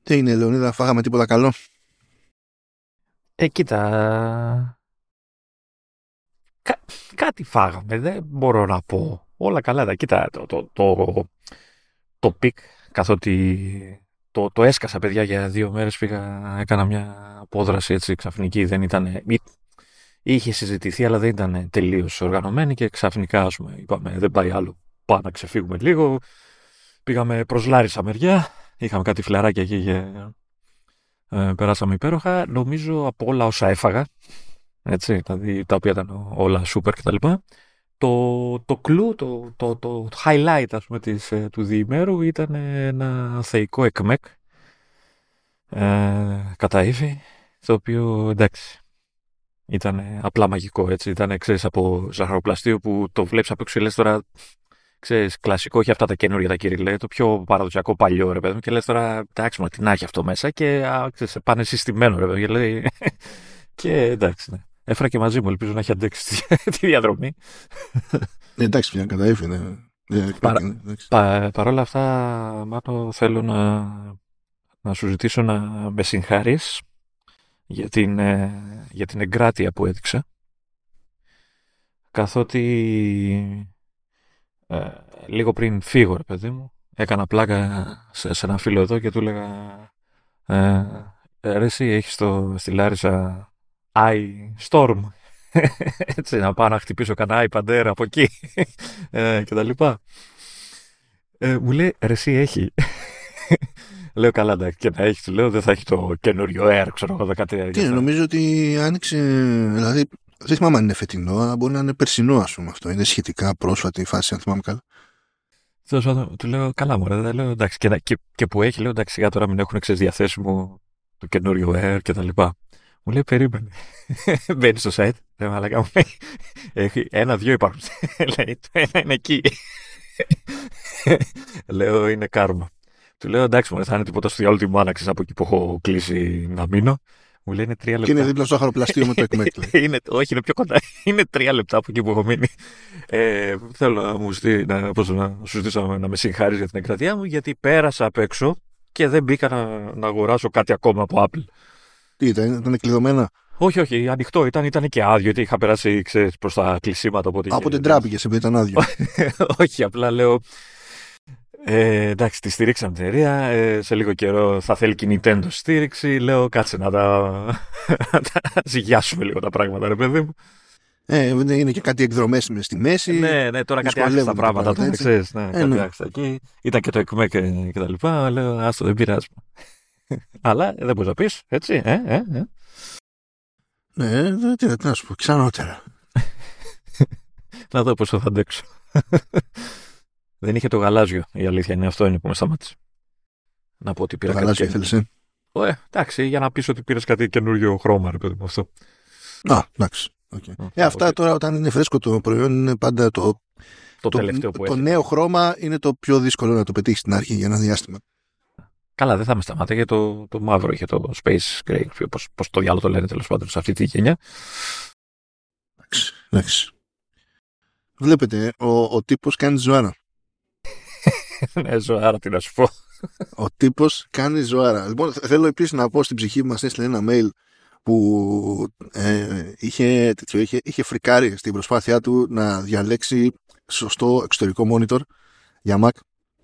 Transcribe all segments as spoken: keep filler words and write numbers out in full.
Τι είναι, Λεωνίδα, φάγαμε τίποτα καλό? Ε, κοίτα. Κα... Κάτι φάγαμε, δεν μπορώ να πω. Όλα καλά τα. Κοίτα, το, το, το, το πικ, καθότι το, το έσκασα, παιδιά, για δύο μέρες πήγα, έκανα μια απόδραση έτσι ξαφνική, δεν ήταν. Είχε συζητηθεί, αλλά δεν ήταν τελείως οργανωμένη και ξαφνικά, ας πούμε, είπαμε, δεν πάει άλλο. Πάμε να ξεφύγουμε λίγο. Πήγαμε προς Λάρισα μεριά, είχαμε κάτι φλεράκια εκεί και ε, περάσαμε υπέροχα. Νομίζω από όλα όσα έφαγα, έτσι, δηλαδή τα οποία ήταν όλα super κτλ. Το, το κλου, το, το, το highlight, ας πούμε, της, ε, του διημέρου ήταν ένα θεϊκό εκμεκ ε, κατά ύφη, το οποίο εντάξει ήταν απλά μαγικό, έτσι, ήταν, ξέρεις, από ζαχαροπλαστείο που το βλέπεις απ' έξω και λες τώρα, ξέρεις, κλασικό, όχι αυτά τα καινούργια τα κυριλέ, το πιο παραδοσιακό παλιό, ρε παιδί μου, και λες τώρα, εντάξει, μα τι να έχει αυτό μέσα, και α, ξέρεις, πάνε συστημένο, ρε παιδί μου, και λέει, και εντάξει, ναι. Έφερα και μαζί μου, ελπίζω να έχει αντέξει τη, τη διαδρομή. Ε, εντάξει, πια κατά ύφη, ναι. Παρά, πα, παρόλα αυτά, Μάτο, θέλω να, να σου ζητήσω να με συγχάρεις για την, ε, για την εγκράτεια που έδειξα, καθότι ε, λίγο πριν φύγω, ρε παιδί μου, έκανα πλάκα σε, σε ένα φίλο εδώ και του έλεγα ε, ρε εσύ έχεις το, στη Λάρισα Ice Storm, έτσι, να πάω να χτυπήσω κανένα Ice Pantera από εκεί ε, και τα λοιπά. Ε, μου λέει, ρε εσύ έχει. Λέω, καλά, εντάξει, και να έχει, του λέω, δεν θα έχει το καινούριο Air, ξέρω εγώ, κάτι. Τι είναι, νομίζω ότι άνοιξε, δηλαδή, δεν θυμάμαι αν είναι φετινό, αλλά μπορεί να είναι περσινό, ας πούμε, αυτό. Είναι σχετικά πρόσφατη η φάση, αν θυμάμαι καλά. Του λέω, καλά, μωρέ, δεν λέω, εντάξει, και, και, και που έχει, λέω, εντάξει, σιγά τώρα μην έχουν, ξέρεις, διαθέσιμο το καινούριο Air και τα λοιπά. Μου λέει, περίμενε. Μπαίνει στο site, λέω, μαλάκα μου, έχει ένα-δυο υπάρχουν. Λέει, το ένα είναι εκεί. Λέω, είναι κάρμα. Του λέω, εντάξει, μου θα είναι τίποτα στο διάλογο τη μάνα, ξέρεις, από εκεί που έχω κλείσει να μείνω. Μου λέει, είναι τρία λεπτά. Και είναι δίπλα στο ζαχαροπλαστείο με το εκμεκ. Όχι, είναι πιο κοντά. Είναι τρία λεπτά από εκεί που έχω μείνει. Ε, θέλω να μου ζητήσω να, να σου ζητήσω να, να με συγχάρεις για την εγκρατεία μου, γιατί πέρασα απ' έξω και δεν μπήκα να, να αγοράσω κάτι ακόμα από Apple. Τι ήταν, ήταν κλειδωμένα? Όχι, όχι, ανοιχτό ήταν, ήταν και άδειο, γιατί είχα περάσει, ξέρεις, προς τα κλεισίματα. Οπότε από την τράπηκε, επειδή ήταν άδειο. Όχι, απλά λέω. Ε, εντάξει, τη στηρίξαμε την εταιρεία. Ε, σε λίγο καιρό θα θέλει και η Nintendo στήριξη. Λέω, κάτσε να τα, τα ζυγιάσουμε λίγο τα πράγματα, ρε παιδί μου. Ε, είναι και κάτι εκδρομές στη μέση. Ναι, ναι, τώρα κάτι άρχιστα πράγματα. Τώρα, ξέρεις, ναι, ε, κάτι ναι. άρχιστα εκεί. Ήταν και το εκμεκ και, και τα λοιπά. Λέω, άστο, δεν πειράζει. Αλλά δεν μπορείς να πεις, έτσι. Ε, ε, ε. Ναι, τι, τι να σου πω, ξανότερα. Να δω πόσο θα αντέξω. Δεν είχε το γαλάζιο, η αλήθεια είναι, αυτό είναι που με σταμάτησε. Να πω ότι πήρα το κάτι. Το γαλάζιο ήθελες, ε? Ε, εντάξει, για να πεις ότι πήρες κάτι καινούριο χρώμα, ρε παιδί μου, αυτό. Α, εντάξει. Okay. Okay. Ε, αυτά okay. Τώρα όταν είναι φρέσκο το προϊόν είναι πάντα το, το, το τελευταίο που το, έχει. Το νέο χρώμα είναι το πιο δύσκολο να το πετύχει στην αρχή για ένα διάστημα. Καλά, δεν θα με σταμάτα, γιατί το, το μαύρο είχε το Space Gray, πώς, πώς το διάλογο το λένε τέλος πάντων σε αυτή τη γενιά. Εντάξει, εντάξει. Βλέπετε, ο, ο τύπος κάνει ζωάρα. Ναι, ζωάρα, τι να σου πω. Ο τύπος κάνει ζωάρα. Λοιπόν, θέλω επίσης να πω στην ψυχή που μας έστειλε ένα mail που ε, είχε, τέτοιο, είχε, είχε φρικάρει στην προσπάθειά του να διαλέξει σωστό εξωτερικό monitor για Mac,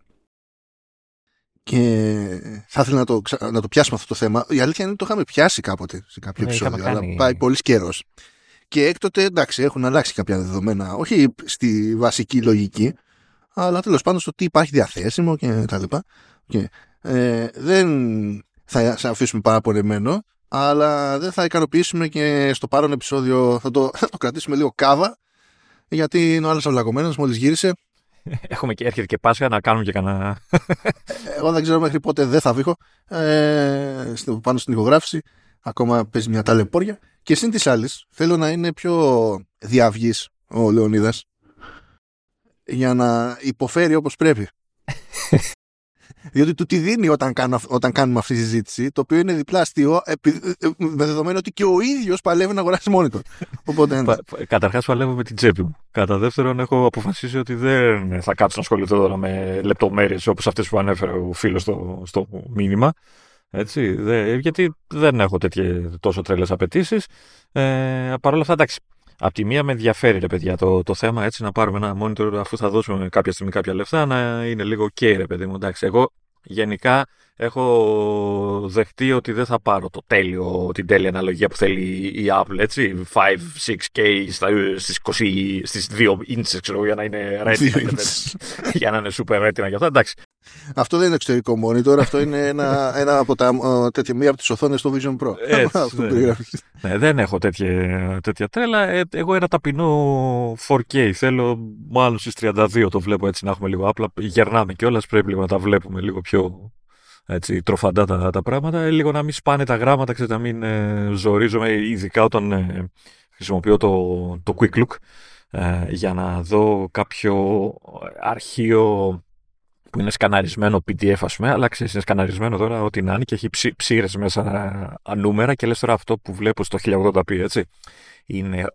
και θα ήθελα να το, να το πιάσουμε αυτό το θέμα. Η αλήθεια είναι ότι το είχαμε πιάσει κάποτε σε κάποιο ναι, επεισόδιο, αλλά κάνει... πάει πολύ καιρός. Και έκτοτε, εντάξει, έχουν αλλάξει κάποια δεδομένα, όχι στη βασική λογική, αλλά τέλος πάντων στο τι υπάρχει διαθέσιμο και τα λοιπά. Και, ε, δεν θα σε αφήσουμε παραπονεμένο, αλλά δεν θα ικανοποιήσουμε και στο παρόν επεισόδιο. Θα το, θα το κρατήσουμε λίγο κάβα, γιατί είναι ο άλλος αυλαγωμένος μόλις γύρισε. Έχουμε και έρχεται και Πάσχα να κάνουμε και κανένα. Εγώ δεν ξέρω μέχρι πότε δεν θα βήχω ε, πάνω στην ηχογράφηση. Ακόμα παίζει μια ταλαιπώρια. Και συν της άλλης θέλω να είναι πιο διαυγής ο Λεωνίδας, για να υποφέρει όπως πρέπει. Διότι του τη δίνει όταν, κάνω, όταν κάνουμε αυτή τη συζήτηση, το οποίο είναι διπλά αστείο, με δεδομένο ότι και ο ίδιος παλεύει να αγοράσει monitor. Οπότε, ναι. Καταρχάς παλεύω με την τσέπη μου. Κατά δεύτερον, έχω αποφασίσει ότι δεν θα κάτσω να ασχοληθώ τώρα με λεπτομέρειες όπως αυτές που ανέφερε ο φίλος στο, στο μήνυμα. Έτσι, δε, γιατί δεν έχω τέτοιες τόσο τρελές απαιτήσεις. Ε, Παρ' όλα αυτά, εντάξει, απ' τη μία με ενδιαφέρει, ρε παιδιά, το, το θέμα, έτσι, να πάρουμε ένα monitor αφού θα δώσουμε κάποια στιγμή κάποια λεφτά, να είναι λίγο ok, ρε παιδί μου. Εντάξει, εγώ γενικά έχω δεχτεί ότι δεν θα πάρω το τέλειο, την τέλεια αναλογία που θέλει η Apple, έτσι, πέντε, έξι κέι στις, είκοσι, στις δύο ίντσες, ξέρω, για να είναι retina, για να είναι super retina και αυτά, εντάξει. Αυτό δεν είναι εξωτερικό monitor, αυτό είναι ένα, ένα από τα, τέτοια, μία από τις οθόνες στο Vision Pro. Έτσι, ναι. Ναι, δεν έχω τέτοια, τέτοια τρέλα. Ε, εγώ ένα ταπεινό φορ κέι θέλω, μάλλον στις τριάντα δύο το βλέπω, έτσι, να έχουμε λίγο απλά. Γερνάμε κιόλας, πρέπει λίγο να τα βλέπουμε λίγο πιο, έτσι, τροφαντά τα, τα πράγματα. Ε, λίγο να μην σπάνε τα γράμματα, ξέρετε, να μην ε, ζορίζομαι, ειδικά όταν ε, χρησιμοποιώ το, το Quick Look ε, για να δω κάποιο αρχείο που είναι σκαναρισμένο πι ντι εφ, ας πούμε, αλλά ξέρεις, είναι σκαναρισμένο τώρα ό,τι να είναι και έχει ψή, ψήρες μέσα ανούμερα και λες τώρα αυτό που βλέπω στο χίλια ογδόντα πι, έτσι. Είναι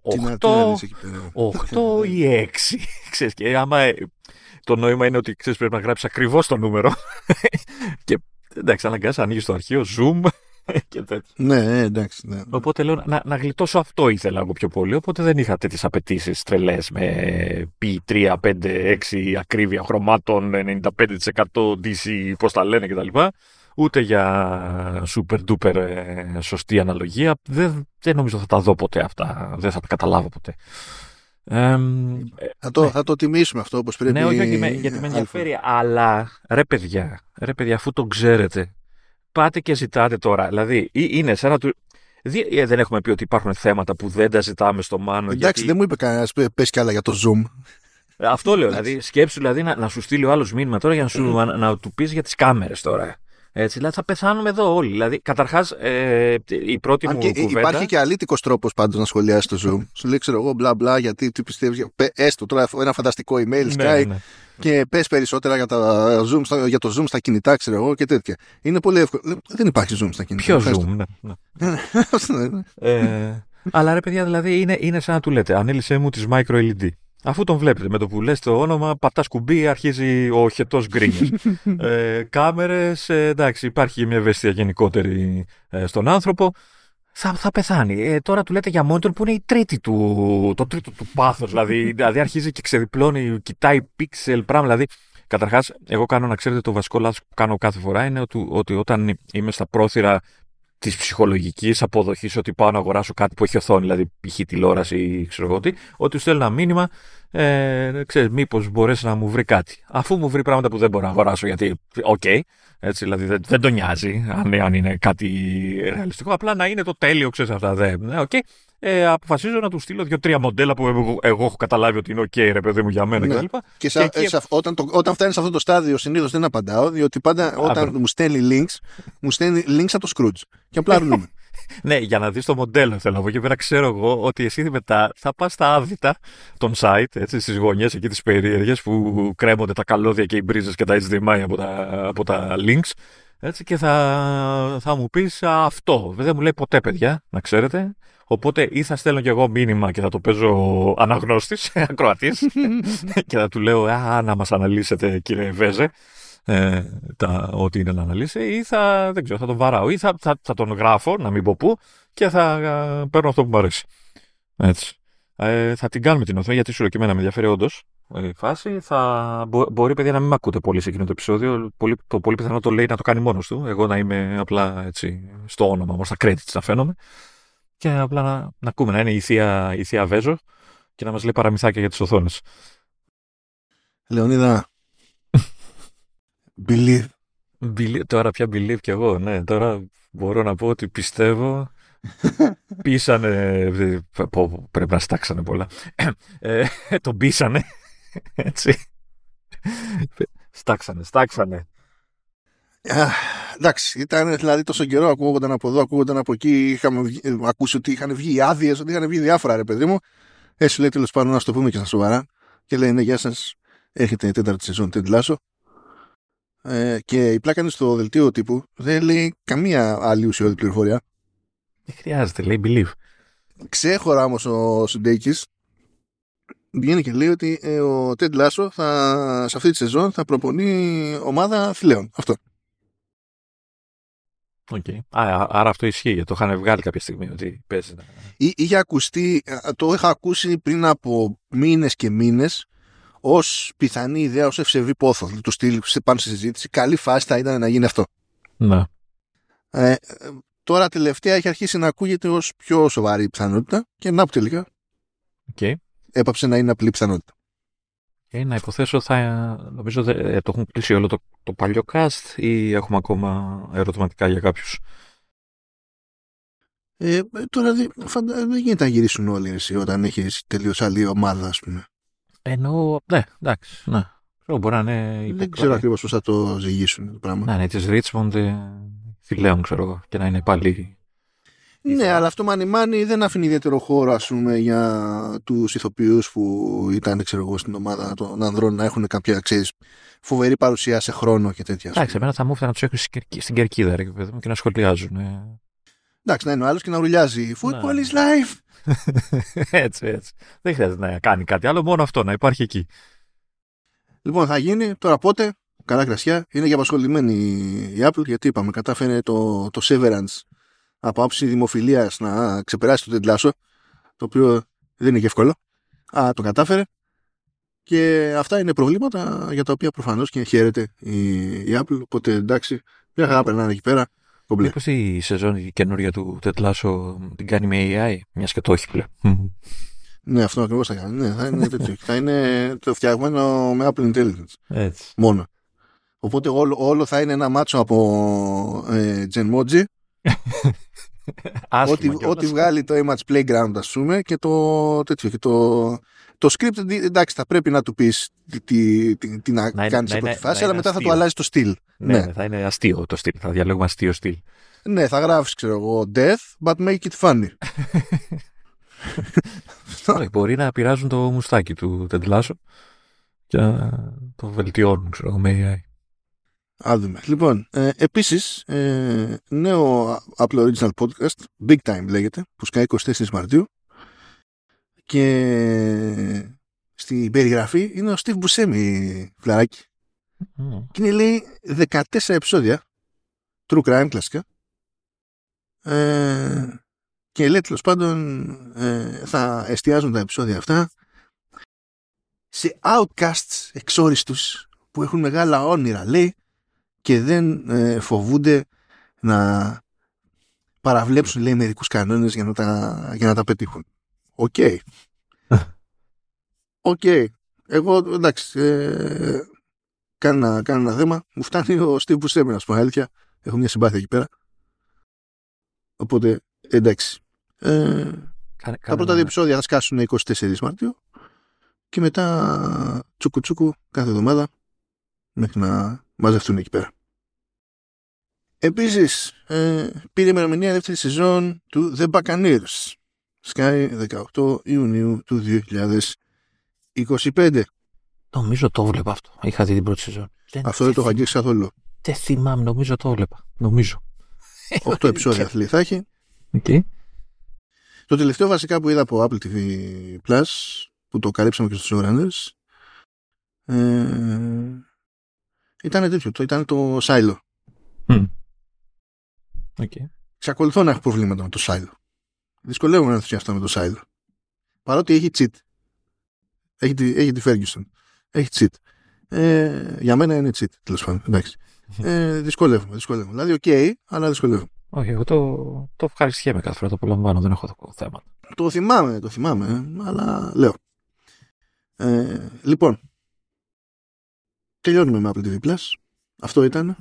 οκτώ ή έξι. Ξέρεις, και άμα το νόημα είναι ότι ξέρεις, πρέπει να γράψεις ακριβώς το νούμερο. Και εντάξει, αναγκάζεις, ανοίγεις το αρχείο, zoom και τέτοια. Ναι, εντάξει. Ναι. Οπότε λέω να, να γλιτώσω αυτό ήθελα εγώ πιο πολύ. Οπότε δεν είχα τέτοιες απαιτήσεις τρελές με πι τρία, πέντε, έξι ακρίβεια χρωμάτων, ενενήντα πέντε τοις εκατό ντι σι, πώς τα λένε κτλ. Ούτε για super duper ε, σωστή αναλογία. Δεν, δεν νομίζω θα τα δω ποτέ αυτά. Δεν θα τα καταλάβω ποτέ. Ε, θα, το, ναι. θα το τιμήσουμε αυτό όπως πρέπει. Ναι, όχι, όχι, με, γιατί με ενδιαφέρει. Αλλά ρε παιδιά, ρε παιδιά, αφού το ξέρετε, πάτε και ζητάτε τώρα. Δηλαδή, είναι σαν να του. Δι... Δεν έχουμε πει ότι υπάρχουν θέματα που δεν τα ζητάμε στο Μάνο. Εντάξει, γιατί... δεν μου είπε κανένας, πες κι άλλα για το Zoom. Αυτό λέω. Δηλαδή, σκέψου δηλαδή, να, να σου στείλει ο άλλος μήνυμα τώρα για να, σου, να, να του πεις για τις κάμερες τώρα. Έτσι, δηλαδή θα πεθάνουμε εδώ όλοι. Δηλαδή, καταρχάς, ε, η πρώτη Αν μου και κουβέντα. Υπάρχει και αλήτικος τρόπος πάντως να σχολιάσει το Zoom. Σου λέει, ξέρω εγώ, μπλα μπλα, γιατί τι πιστεύεις. Έστω τώρα ένα φανταστικό email, ναι, Skype. Ναι. Και πες περισσότερα για, τα zoom, για το Zoom στα κινητά, ξέρω εγώ και τέτοια. Είναι πολύ εύκολο. Δεν υπάρχει Zoom στα κινητά. Ποιο Zoom, ναι. ναι. ε, αλλά ρε παιδιά, δηλαδή είναι, είναι σαν να του λέτε, ανέλησέ μου τις micro ελ ι ντι. Αφού τον βλέπετε, με το που λες το όνομα, πατάς κουμπί, αρχίζει ο χετός γκρίνιας. ε, κάμερες, ε, εντάξει, υπάρχει μια ευαισθησία γενικότερη ε, στον άνθρωπο. Θα, θα πεθάνει. Ε, τώρα του λέτε για monitor που είναι η τρίτη του, το τρίτο του πάθος. Δηλαδή, δηλαδή αρχίζει και ξεδιπλώνει, κοιτάει pixel, πράγμα. Δηλαδή, καταρχάς, εγώ κάνω, να ξέρετε, το βασικό λάθος που κάνω κάθε φορά είναι ότι, ότι όταν είμαι στα πρόθυρα της ψυχολογικής αποδοχής ότι πάω να αγοράσω κάτι που έχει οθόνη, δηλαδή π.χ. τηλεόραση ή ξέρω εγώ τι, ότι του στέλνω ένα μήνυμα, ε, ξέρεις, μήπως μπορέσει να μου βρει κάτι. Αφού μου βρει πράγματα που δεν μπορώ να αγοράσω, γιατί, οκ, okay, έτσι, δηλαδή δεν, δεν τον νοιάζει αν, αν είναι κάτι ρεαλιστικό, απλά να είναι το τέλειο, ξέρεις, αυτά, δεν, ναι, οκ. Okay. Ε, αποφασίζω να του στείλω δύο-τρία μοντέλα που εγώ, εγώ έχω καταλάβει ότι είναι OK, ρε παιδί μου, για μένα, ναι. κτλ. Και, σα, και... Ε, όταν, το, όταν φτάνει σε αυτό το στάδιο, συνήθως δεν απαντάω, διότι πάντα όταν Α, μου στέλνει links, μου στέλνει links από το Scrooge. Και απλά αρνούμε. Ναι, για να δεις το μοντέλο θέλω από εκεί πέρα. Ξέρω εγώ ότι εσύ μετά θα πας στα άδυτα των site, έτσι, στις γωνιές εκεί τις περίεργες που κρέμονται τα καλώδια και οι μπρίζες και τα έιτς ντι εμ άι από τα, από τα links. Έτσι, και θα, θα μου πεις αυτό. Δεν μου λέει ποτέ, παιδιά, να ξέρετε. Οπότε ή θα στέλνω κι εγώ μήνυμα και θα το παίζω αναγνώστης, ακροατής, και θα του λέω «Α, να μας αναλύσετε, κύριε Βέζε, ε, τα, ό,τι είναι να αναλύσει», ή θα, δεν ξέρω, θα τον βαράω, ή θα, θα, θα τον γράφω, να μην πω πού, και θα α, παίρνω αυτό που μου αρέσει. Έτσι. Ε, θα την κάνουμε την οθόνη, γιατί σου λέω και εμένα με ενδιαφέρει όντως η φάση. Θα, μπο, μπορεί, παιδιά, να μην με ακούτε πολύ σε εκείνο το επεισόδιο. Πολύ, το πολύ πιθανό το λέει να το κάνει μόνος του. Εγώ να είμαι απλά έτσι, στο όνομα μου, στα credits να φαίνομαι. Και απλά να, να ακούμε, να είναι η θεία, η θεία Βέζο και να μας λέει παραμυθάκια για τις οθόνες. Λεωνίδα, believe. believe. Τώρα πια believe κι εγώ, ναι. Τώρα μπορώ να πω ότι πιστεύω. Πείσανε. Πρέπει να στάξανε πολλά. Ε, τον πείσανε. Έτσι. Στάξανε, στάξανε. Εντάξει, ήταν δηλαδή τόσο καιρό, ακούγονταν από εδώ, ακούγονταν από εκεί. Είχαμε βγει, ακούσει ότι είχαν βγει άδειες, ότι είχαν βγει διάφορα, ρε παιδί μου. Έτσι λέει, τέλος πάντων, να στο πούμε και στα σοβαρά. Και λέει, ναι, γεια σας, έρχεται η τέταρτη σεζόν Ted Lasso. Ε, και η πλάκα είναι στο δελτίο τύπου, δεν λέει καμία άλλη ουσιώδη πληροφορία. Δεν χρειάζεται, λέει believe. Ξέχωρα όμως ο Σουντέικης βγαίνει και λέει ότι ε, ο Ted Lasso θα, σε αυτή τη σεζόν θα προπονεί ομάδα θηλαίων. Αυτό. Okay. Α, άρα αυτό ισχύει, γιατί το είχαν βγάλει κάποια στιγμή ότι παίζει. Εί, είχε ακουστεί, το είχα ακούσει πριν από μήνες και μήνες ως πιθανή ιδέα, ως ευσεβή πόθο. Του στείλει πάνω στη συζήτηση. Καλή φάση θα ήταν να γίνει αυτό. Ναι. Ε, τώρα τελευταία έχει αρχίσει να ακούγεται ως πιο σοβαρή πιθανότητα και να που τελικά okay. έπαψε να είναι απλή πιθανότητα. Ε, να υποθέσω, θα, νομίζω ε, το έχουν κλείσει όλο το, το παλιό cast ή έχουμε ακόμα ερωτηματικά για κάποιους. Ε, τώρα δεν δε γίνεται να γυρίσουν όλοι εσύ όταν έχεις τελείως άλλη ομάδα, ας πούμε. Εννοώ, ναι, εντάξει, ναι. Μπορεί να είναι υπό... Δεν ξέρω ακριβώς πώς θα το ζυγίσουν το πράγμα. Να είναι της Richmond, ε, φιλέων, ξέρω εγώ, και να είναι πάλι... Ναι, αλλά αυτό μανι-μάνι δεν αφήνει ιδιαίτερο χώρο, ας πούμε, για τους ηθοποιούς που ήταν, ξέρω εγώ, στην ομάδα των ανδρών να έχουν κάποια, ξέρεις, φοβερή παρουσία σε χρόνο και τέτοια. Εντάξει, εμένα θα μου έφτανε να τους έχουν στην κερκίδα, ρε, και να σχολιάζουν. Ε. Εντάξει, να είναι ο άλλος και να ουρλιάζει Football να. is life. Έτσι, έτσι. Δεν χρειάζεται να κάνει κάτι άλλο, μόνο αυτό, να υπάρχει εκεί. Λοιπόν, θα γίνει τώρα πότε, καλά κρασιά, είναι για απασχολημένη η Apple, γιατί είπαμε, κατάφερε το, το Severance από άψη δημοφιλίας να ξεπεράσει το τεντλάσο, το οποίο δεν είναι και εύκολο. Α, το κατάφερε. Και αυτά είναι προβλήματα για τα οποία προφανώς και χαίρεται η, η Apple. Οπότε εντάξει, μια χαρά περνάνε εκεί πέρα. Μήπως η σεζόν η καινούρια του τετλάσο την κάνει με έι άι, μιας και το έχει πλέον. Ναι, αυτό ακριβώς θα κάνει. Ναι, θα είναι τέτοιο. Θα είναι το φτιαγμένο με Apple Intelligence. Έτσι. Μόνο. Οπότε όλο, όλο θα είναι ένα μάτσο από ε, Genmoji. Ό,τι, ό,τι βγάλει το Image Playground, ας πούμε, και το τέτοιο. Και το, το script, εντάξει, θα πρέπει να του πεις τι, τι, τι, τι να, να κάνει σε πρώτη φάση, αλλά μετά αστείο. Θα του αλλάζει το στυλ. Ναι, ναι, θα είναι αστείο το στυλ. Θα διαλέγουμε αστείο στυλ. Ναι, θα γράφεις, ξέρω εγώ, death, but make it funny. Μπορεί να πειράζουν το μουστάκι του τεντλάσο και να το βελτιώνουν, ξέρω εγώ, με έι άι. Α, δούμε. Λοιπόν, ε, επίσης, ε, νέο Apple Original Podcast, Big Time λέγεται, που σκάει εικοστή τέταρτη Μαρτίου, και στην περιγραφή είναι ο Steve Buscemi, φλαράκι. Mm. Και είναι, λέει, δεκατέσσερα επεισόδια, true crime κλασικά, ε, και λέει, τέλος πάντων, ε, θα εστιάζουν τα επεισόδια αυτά σε outcasts εξόριστους που έχουν μεγάλα όνειρα, λέει, και δεν ε, φοβούνται να παραβλέψουν, λέει, μερικούς κανόνες για να τα, για να τα πετύχουν. Οκ. Okay. Οκ. Okay. Εγώ, εντάξει, ε, κάνω, κάνω ένα θέμα. Μου φτάνει ο Steve Buscemi, να σου πω αλήθεια. Έχω μια συμπάθεια εκεί πέρα. Οπότε, εντάξει. Ε, Κάνε, τα πρώτα δύο επεισόδια θα σκάσουν εικοστή τέταρτη Μαρτίου και μετά τσούκου τσούκου κάθε εβδομάδα μέχρι να μαζευτούν εκεί πέρα. Επίσης, ε, πήρε ημερομηνία δεύτερη σεζόν του The Buccaneers. Σκάει δεκαοκτώ Ιουνίου του δύο χιλιάδες είκοσι πέντε. Νομίζω το βλέπα αυτό. Είχα δει την πρώτη σεζόν. Αυτό δεν το είχα αγγίξει καθόλου. Δεν θυμάμαι, νομίζω το βλέπα. Νομίζω. Οκτώ επεισόδια θέλει θα έχει. Okay. Το τελευταίο βασικά που είδα από Apple τι βι Plus, που το καλύψαμε και στους showrunners, ε, ήταν τέτοιο. Το, ήταν το Silo. Mm. Okay. Ξακολουθώ να έχω προβλήματα με το Silo. Δυσκολεύομαι να ενθουσιαστώ με το Silo. Παρότι έχει cheat. Έχει τη, έχει τη Ferguson. Έχει cheat. Ε, για μένα είναι cheat, τέλος πάντων. Εντάξει. Ε, δυσκολεύομαι, δυσκολεύομαι. Δηλαδή, οκ, okay, αλλά δυσκολεύομαι. Όχι, εγώ το, το ευχαριστιέμαι κάθε φορά, το απολαμβάνω, δεν έχω το θέμα. Το θυμάμαι, το θυμάμαι, αλλά λέω. Ε, λοιπόν, τελειώνουμε με Apple τι βι Plus. Αυτό ήταν.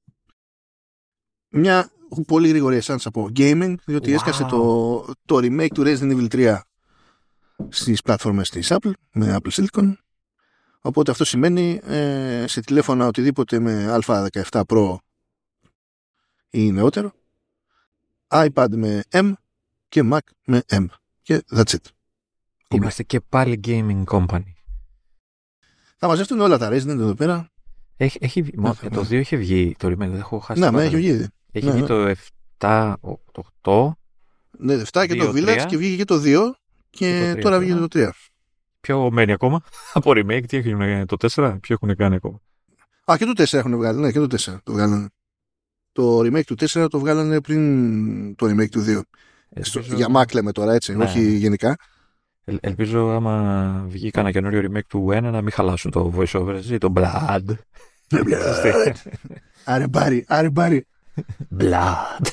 Μια πολύ γρήγορη εσάνς από gaming, διότι wow. έσκασε το, το remake του Resident Evil τρία στις πλατφόρμες της Apple, με Apple Silicon. Οπότε αυτό σημαίνει ε, σε τηλέφωνα οτιδήποτε με Α δεκαεπτά Pro ή νεότερο, iPad με M και Mac με M. Και that's it. Είμαστε και πάλι gaming company. Θα μαζευτούν όλα τα Resident εδώ πέρα. Έχει, έχει, ναι, το ναι. δύο είχε βγει το remake, δεν έχω χάσει. Ναι, με έχει βγει. Έχει ναι, βγει ναι. το επτά, το οκτώ. Ναι, επτά και το Village τρία. Και βγήκε και το δύο και, και το τρία, τώρα βγήκε το τρία. Ποιο μένει ακόμα από remake, τι έχουν το τέσσερα, ποιο έχουν κάνει ακόμα. Α, και το τέσσερα έχουν βγάλει, ναι, και το τέσσερα το βγάλανε. το remake του τέσσερα το βγάλανε πριν το remake του δύο. Ελπίζω... Για Mac λέμε τώρα, έτσι, ναι. Όχι γενικά. Ε, ελπίζω άμα βγει κανένα καινούριο remake του ένα να μην χαλάσουν το voiceover, έτσι, το Blood. Blood. Άρε μπάρι, άρε μπάρι. Blood.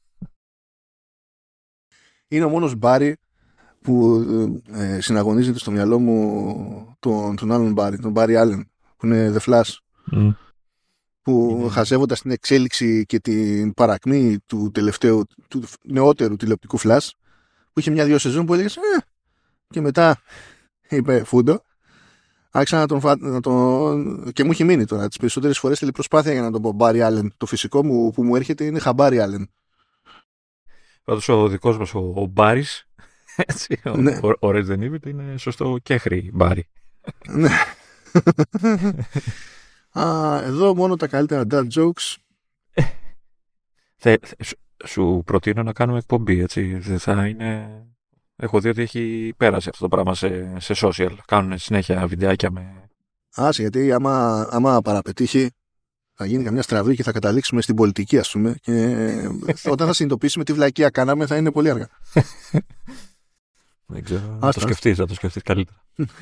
Είναι ο μόνος μπάρι που ε, συναγωνίζεται στο μυαλό μου τον, τον άλλον μπάρι, τον Μπάρι Άλεν, που είναι The Flash. Mm. Που mm. χαζεύοντας την εξέλιξη και την παρακμή του τελευταίου, του νεότερου τηλεοπτικού Flash, που είχε μια-δυο σεζόν που έλεγε ε, και μετά είπε φούντο. Άρχισα να τον, να τον... και μου έχει μείνει τώρα τις περισσότερες φορές θέλει προσπάθεια για να τον πω Μπάρι Άλεν. Το φυσικό μου που μου έρχεται είναι Χαμπάρι Άλεν. Πάντως ο δικός μας ο, ο Μπάρις, έτσι, ναι. ο, ο Resident Evil είναι σωστό κέχρι Μπάρι. Ναι. Α, εδώ μόνο τα καλύτερα dad jokes. Θε, σου, σου προτείνω να κάνουμε εκπομπή, έτσι, θα είναι... Έχω δει ότι έχει πέρασει αυτό το πράγμα σε, σε social. Κάνουν συνέχεια βιντεάκια με... Άσε, γιατί άμα, άμα παραπετύχει θα γίνει καμιά στραβή και θα καταλήξουμε στην πολιτική, ας πούμε, και όταν θα συνειδητοποιήσουμε τι βλακεία κάναμε θα είναι πολύ αργά. Δεν ξέρω, να το σκεφτείς, να το σκεφτείς καλύτερα.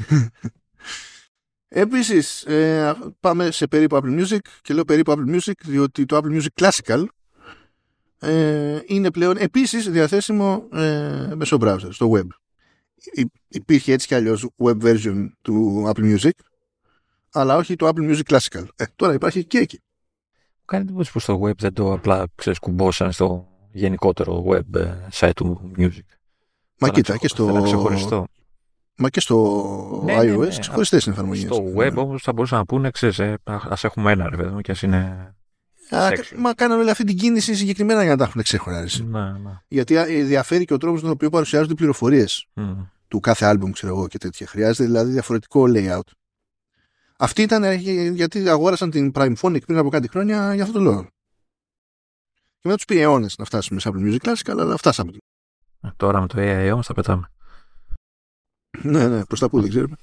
Επίσης, ε, πάμε σε περίπου Apple Music και λέω περίπου Apple Music διότι το Apple Music Classical ε, είναι πλέον επίσης διαθέσιμο ε, μέσω browser, στο web. Υ, υπήρχε έτσι κι αλλιώς web version του Apple Music, αλλά όχι το Apple Music Classical. Ε, τώρα υπάρχει και εκεί. Μου κάνει εντύπωση που στο web δεν το απλά ξεσκουμπώσαν στο γενικότερο web site του Music. Μα κοίτα, και στο... Μα και στο ναι, iOS ναι, ναι. ξεχωριστές είναι εφαρμογές. Στο web όμως θα μπορούσαν να πούνε, ξέρεις, ε, ας έχουμε ένα ρε παιδί μου και ας είναι... Α, μα κάνανε όλη αυτή την κίνηση συγκεκριμένα για να τα έχουν ξεχωρίσει. Ναι, ναι. Γιατί διαφέρει και ο τρόπος με τον οποίο παρουσιάζονται οι πληροφορίες mm. του κάθε άλμπουμ, ξέρω εγώ, και τέτοια. Χρειάζεται δηλαδή διαφορετικό layout. Αυτή ήταν γιατί αγόρασαν την Primephonic πριν από κάτι χρόνια για αυτό το λόγο. Και μετά τους πήρε αιώνες να φτάσουμε σε Apple Music Classical, αλλά φτάσαμε. Ε, τώρα με το έι άι όμως θα πετάμε. Ναι, ναι, προς τα που δεν ξέρουμε.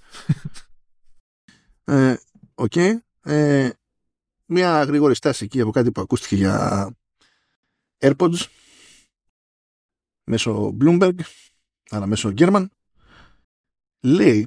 ε, okay. ε, μια γρήγορη στάση εκεί από κάτι που ακούστηκε για AirPods μέσω Bloomberg, αλλά μέσω German, λέει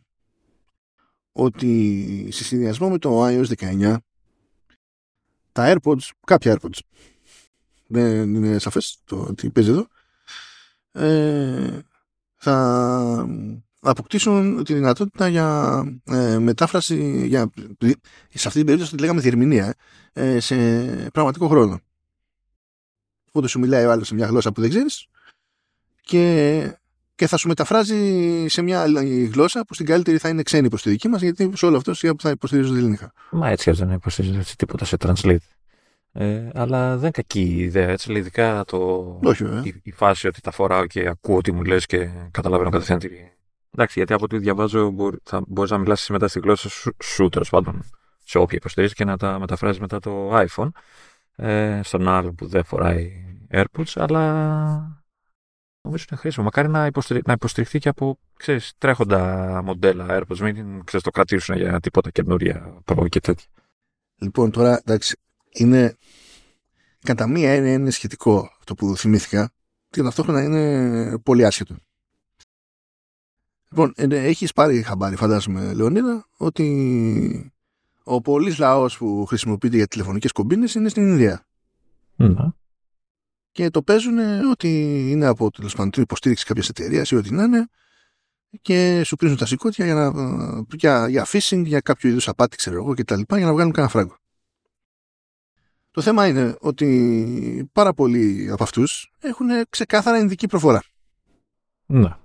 ότι σε συνδυασμό με το iOS δεκαεννιά τα AirPods, κάποια AirPods, δεν είναι σαφές το τι παίζει εδώ, ε, θα αποκτήσουν τη δυνατότητα για ε, μετάφραση, για, σε αυτή την περίπτωση τη λέγαμε διερμηνία, ε, σε πραγματικό χρόνο. Οπότε σου μιλάει ο άλλος σε μια γλώσσα που δεν ξέρεις και, και θα σου μεταφράζει σε μια άλλη γλώσσα που στην καλύτερη θα είναι ξένη προς τη δική μας, γιατί σε όλο αυτό σιγά που θα υποστηρίζονται ελληνικά. Μα έτσι δεν υποστηρίζονται τίποτα σε translate. Ε, αλλά δεν είναι κακή ιδέα, έτσι, ειδικά το, όχι, η, η φάση ότι τα φοράω και ακούω τι μου λες και καταλαβαίνω κατευθείαν τι. Εντάξει, γιατί από ό,τι διαβάζω μπορεί, θα μπορείς να μιλάς μετά στη γλώσσα σου, σου τέλος πάντων, σε όποια υποστηρίζει και να τα μεταφράζεις μετά το iPhone, ε, στον άλλο που δεν φοράει AirPods, αλλά νομίζω είναι χρήσιμο. Μακάρι να, υποστηρι... να υποστηριχθεί και από, ξέρεις, τρέχοντα μοντέλα AirPods, μην, ξέρεις, το κρατήσουν για τίποτα καινούρια Pro και τέτοια. Λοιπόν, τώρα, εντάξει, είναι κατά μία έννοια είναι σχετικό αυτό που θυμήθηκα και ταυτόχρονα είναι πολύ άσχετο. Λοιπόν, έχεις πάρει χαμπάρι, φαντάζομαι, Λεωνίδα, ότι ο πολύς λαός που χρησιμοποιείται για τηλεφωνικές κομπίνες είναι στην Ινδία. Mm-hmm. Και το παίζουν ότι είναι από την υποστήριξη κάποιας εταιρείας ή ό,τι να είναι και σου πρίζουν τα σηκώτια για, να, για, για phishing, για κάποιο είδους απάτη, ξέρω εγώ, και τα λοιπά, για να βγάλουν κανένα φράγκο. Το θέμα είναι ότι πάρα πολλοί από αυτούς έχουν ξεκάθαρα ινδική προφορά. Ναι.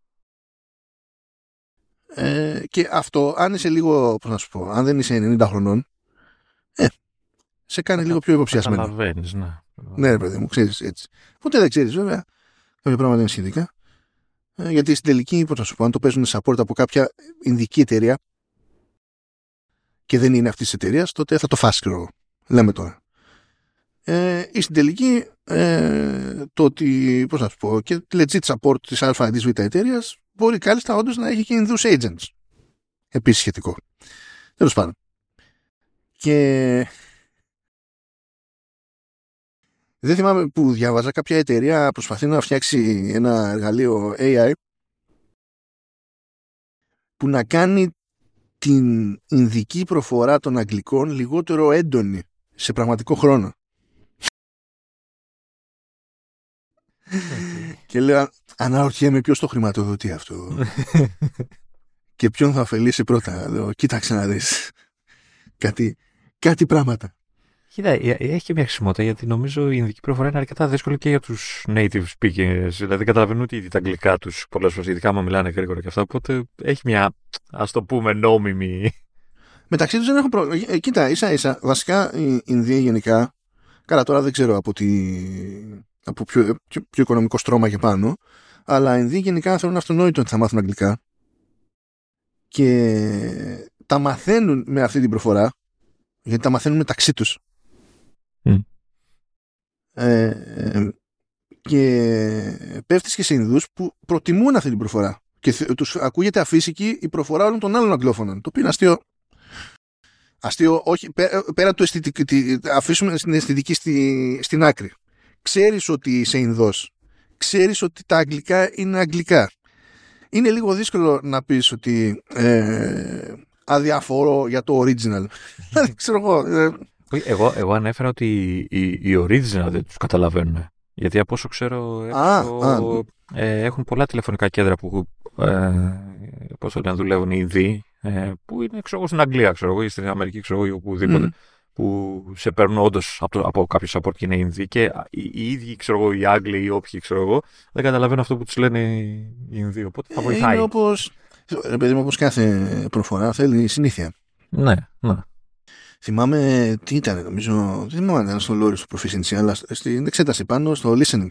Ε, και αυτό, αν είσαι λίγο, πώς να σου πω, αν δεν είσαι ενενήντα χρονών, ε, σε κάνει λίγο πιο υποψιασμένο. Καταλαβαίνεις, ναι. Ναι, ρε παιδί μου, ξέρεις έτσι. Ποτέ δεν ξέρεις, βέβαια. Κάποια πράγματα είναι σχετικά. Ε, γιατί στην τελική, πώς να σου πω, αν το παίζουν support από κάποια ινδική εταιρεία και δεν είναι αυτή τη εταιρεία, τότε θα το φας, ξέρω. Λέμε τώρα. Ε, ή στην τελική, ε, το ότι, πώς να σου πω, και legit support της α ή της β εταιρείας μπορεί κάλλιστα όντως να έχει και Ινδούς agents. Επίσης σχετικό. Τέλος πάντων. Και Δεν θυμάμαι που διάβαζα κάποια εταιρεία προσπαθεί να φτιάξει ένα εργαλείο έι άι που να κάνει την ινδική προφορά των αγγλικών λιγότερο έντονη σε πραγματικό χρόνο. Και λέω, αναρωτιέμαι ποιος το χρηματοδοτεί αυτό και ποιον θα ωφελήσει πρώτα. Λέω, κοίταξε να δεις κάτι, κάτι πράγματα. Κοίτα, έχει και μια χρησιμότητα, γιατί νομίζω η ινδική προφορά είναι αρκετά δύσκολη και για τους native speakers. Δηλαδή καταλαβαίνουν ούτε τα αγγλικά τους πολλές φορές, ειδικά άμα μιλάνε γρήγορα και αυτά. Οπότε έχει μια, ας το πούμε, νόμιμη. Μεταξύ τους δεν έχω πρόβλημα. Ε, κοίτα, ίσα ίσα, βασικά η Ινδία γενικά, καλά τώρα δεν ξέρω από, τι, από ποιο, ποιο, ποιο οικονομικό στρώμα και πάνω, αλλά οι Ινδοί γενικά θεωρούν αυτονόητο ότι θα μάθουν αγγλικά και τα μαθαίνουν με αυτή την προφορά, γιατί τα μαθαίνουν μεταξύ τους. Mm. Ε, και πέφτεις και σε Ινδούς που προτιμούν αυτή την προφορά και τους ακούγεται αφύσικη η προφορά όλων των άλλων αγγλόφωνων, το οποίο είναι αστείο. Αστείο, όχι, πέρα, πέρα του αισθητική, αφήσουμε την αισθητική στη, στην άκρη. Ξέρεις ότι είσαι Ινδός, ξέρεις ότι τα αγγλικά είναι αγγλικά. Είναι λίγο δύσκολο να πεις ότι ε, αδιαφορώ για το original. Δεν ξέρω εγώ. Ε, Εγώ, εγώ ανέφερα ότι οι, οι original δεν τους καταλαβαίνουν. Γιατί από όσο ξέρω α, έξω, α. Ε, έχουν πολλά τηλεφωνικά κέντρα που ε, πώς το λένε, δουλεύουν οι Ινδοί, ε, που είναι ξέρω, στην Αγγλία ξέρω, ή στην Αμερική ξέρω, ή οπουδήποτε, mm. που σε παίρνουν όντως από, από κάποιο support και είναι Ινδοί και οι, οι ίδιοι ξέρω, οι Άγγλοι ή όποιοι ξέρω εγώ δεν καταλαβαίνουν αυτό που τους λένε οι Ινδοί. Οπότε θα βοηθάει. Είναι όπως, παιδί μου, όπως κάθε προφορά θέλει συνήθεια. Ναι, ναι. Θυμάμαι τι ήταν, νομίζω, δεν θυμάμαι αν ήταν στο Lorry στο Proficiency, αλλά στην εξέταση πάνω στο listening.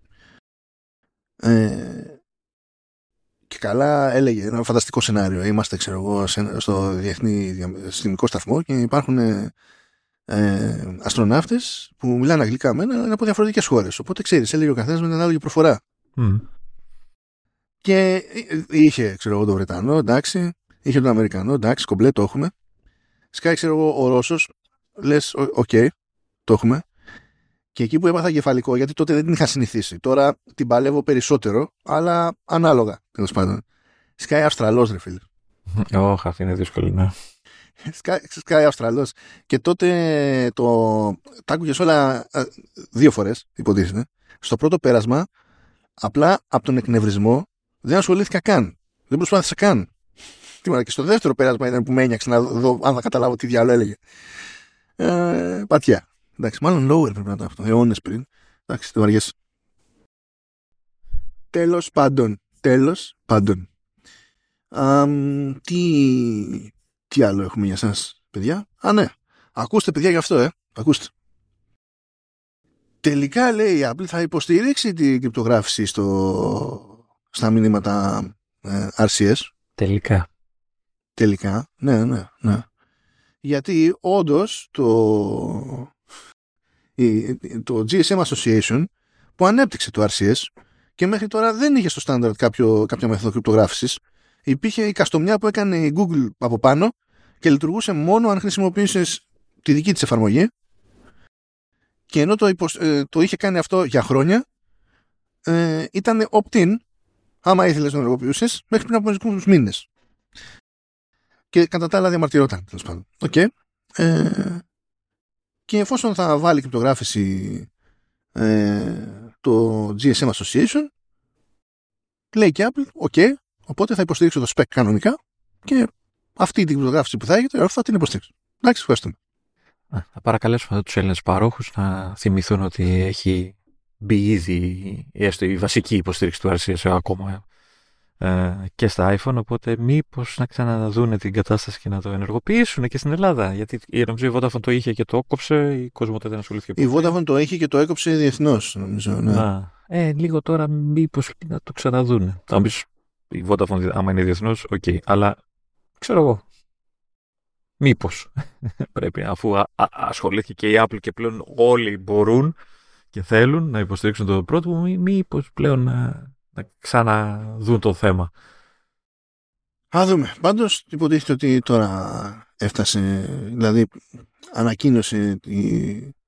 Ε, και καλά έλεγε ένα φανταστικό σενάριο. Είμαστε, ξέρω εγώ, στο Διεθνή Συστημικό Σταθμό και υπάρχουν ε, ε, αστροναύτες που μιλάνε αγγλικά μένα, αλλά είναι από διαφορετικές χώρες. Οπότε ξέρεις, έλεγε ο καθένας με την ανάλογη προφορά. Mm. Και είχε, ξέρω εγώ, τον Βρετανό, εντάξει, είχε τον Αμερικανό, εντάξει, κομπλέ, το έχουμε. Σκάει, ξέρω εγώ, ο Ρώσος, λες, οκ, okay, το έχουμε. Και εκεί που έπαθα κεφαλικό, γιατί τότε δεν την είχα συνηθίσει. Τώρα την παλεύω περισσότερο, αλλά ανάλογα, τέλος πάντων. Σκάει Αυστραλός, ρε φίλε. Όχι, αυτή είναι δύσκολη, ναι. Σκάει Αυστραλός. Και τότε το... τα άκουγες όλα δύο φορές, υποτίθεται. Στο πρώτο πέρασμα, απλά από τον εκνευρισμό δεν ασχολήθηκα καν. Δεν προσπάθησα καν. Και στο δεύτερο πέρασμα ήταν που με ένιαξε να δω αν θα καταλάβω τι διάλογο έλεγε. Ε, πατιά. Εντάξει, μάλλον lower πρέπει να ήταν αυτό. Αιώνες πριν. Εντάξει, δεν βαριέσαι. Τέλος πάντων. Τέλος πάντων. Um, τι... τι άλλο έχουμε για σας, παιδιά? Α, ναι. Ακούστε, παιδιά, γι' αυτό, ε. Ακούστε. Τελικά, λέει, η Apple θα υποστηρίξει την κρυπτογράφηση στο... στα μηνύματα ε, αρ σι ες. Τελικά. Τελικά, ναι, ναι, ναι. Γιατί όντως το, το τζι ες εμ Association που ανέπτυξε το αρ σι ες και μέχρι τώρα δεν είχε στο στάνταρτ κάποιο, κάποια μέθοδο κρυπτογράφησης. Υπήρχε η καστομιά που έκανε η Google από πάνω και λειτουργούσε μόνο αν χρησιμοποίησες τη δική της εφαρμογή, και ενώ το, υποσ... το είχε κάνει αυτό για χρόνια, ε, ήταν opt-in άμα ήθελες να το ενεργοποιήσεις μέχρι πριν από μερικούς μήνες. Και κατά τα άλλα διαμαρτυρόταν, τέλος πάντων. Okay. Ε, και εφόσον θα βάλει κρυπτογράφηση ε, το τζι ες εμ Association, λέει και Apple, ok, οπότε θα υποστηρίξω το spec κανονικά και αυτή την κρυπτογράφηση που θα έχετε θα την υποστηρίξω. Εντάξει, ευχαριστούμε. Θα παρακαλέσουμε τους Έλληνες παρόχους να θυμηθούν ότι έχει μπει ήδη έστω η βασική υποστήριξη του αρ σι ες ακόμα και στα iPhone, οπότε μήπως να ξαναδούνε την κατάσταση και να το ενεργοποιήσουν και στην Ελλάδα. Γιατί νομίζω η Vodafone το είχε και το έκοψε, η Κοσμοτέ δεν ασχολήθηκε. Η Vodafone το είχε και το έκοψε διεθνώς, νομίζω. Ναι. Α, ε, λίγο τώρα μήπως να το ξαναδούνε. Αν πεις η Vodafone, άμα είναι διεθνώς, οκ. Okay. Αλλά ξέρω εγώ. Μήπως πρέπει, αφού α, α, ασχολήθηκε και η Apple και πλέον όλοι μπορούν και θέλουν να υποστηρίξουν το πρώτο, μήπως πλέον να. να ξαναδούν το θέμα. Α, δούμε. Πάντως υποτίθεται ότι τώρα έφτασε, δηλαδή ανακοίνωσε η,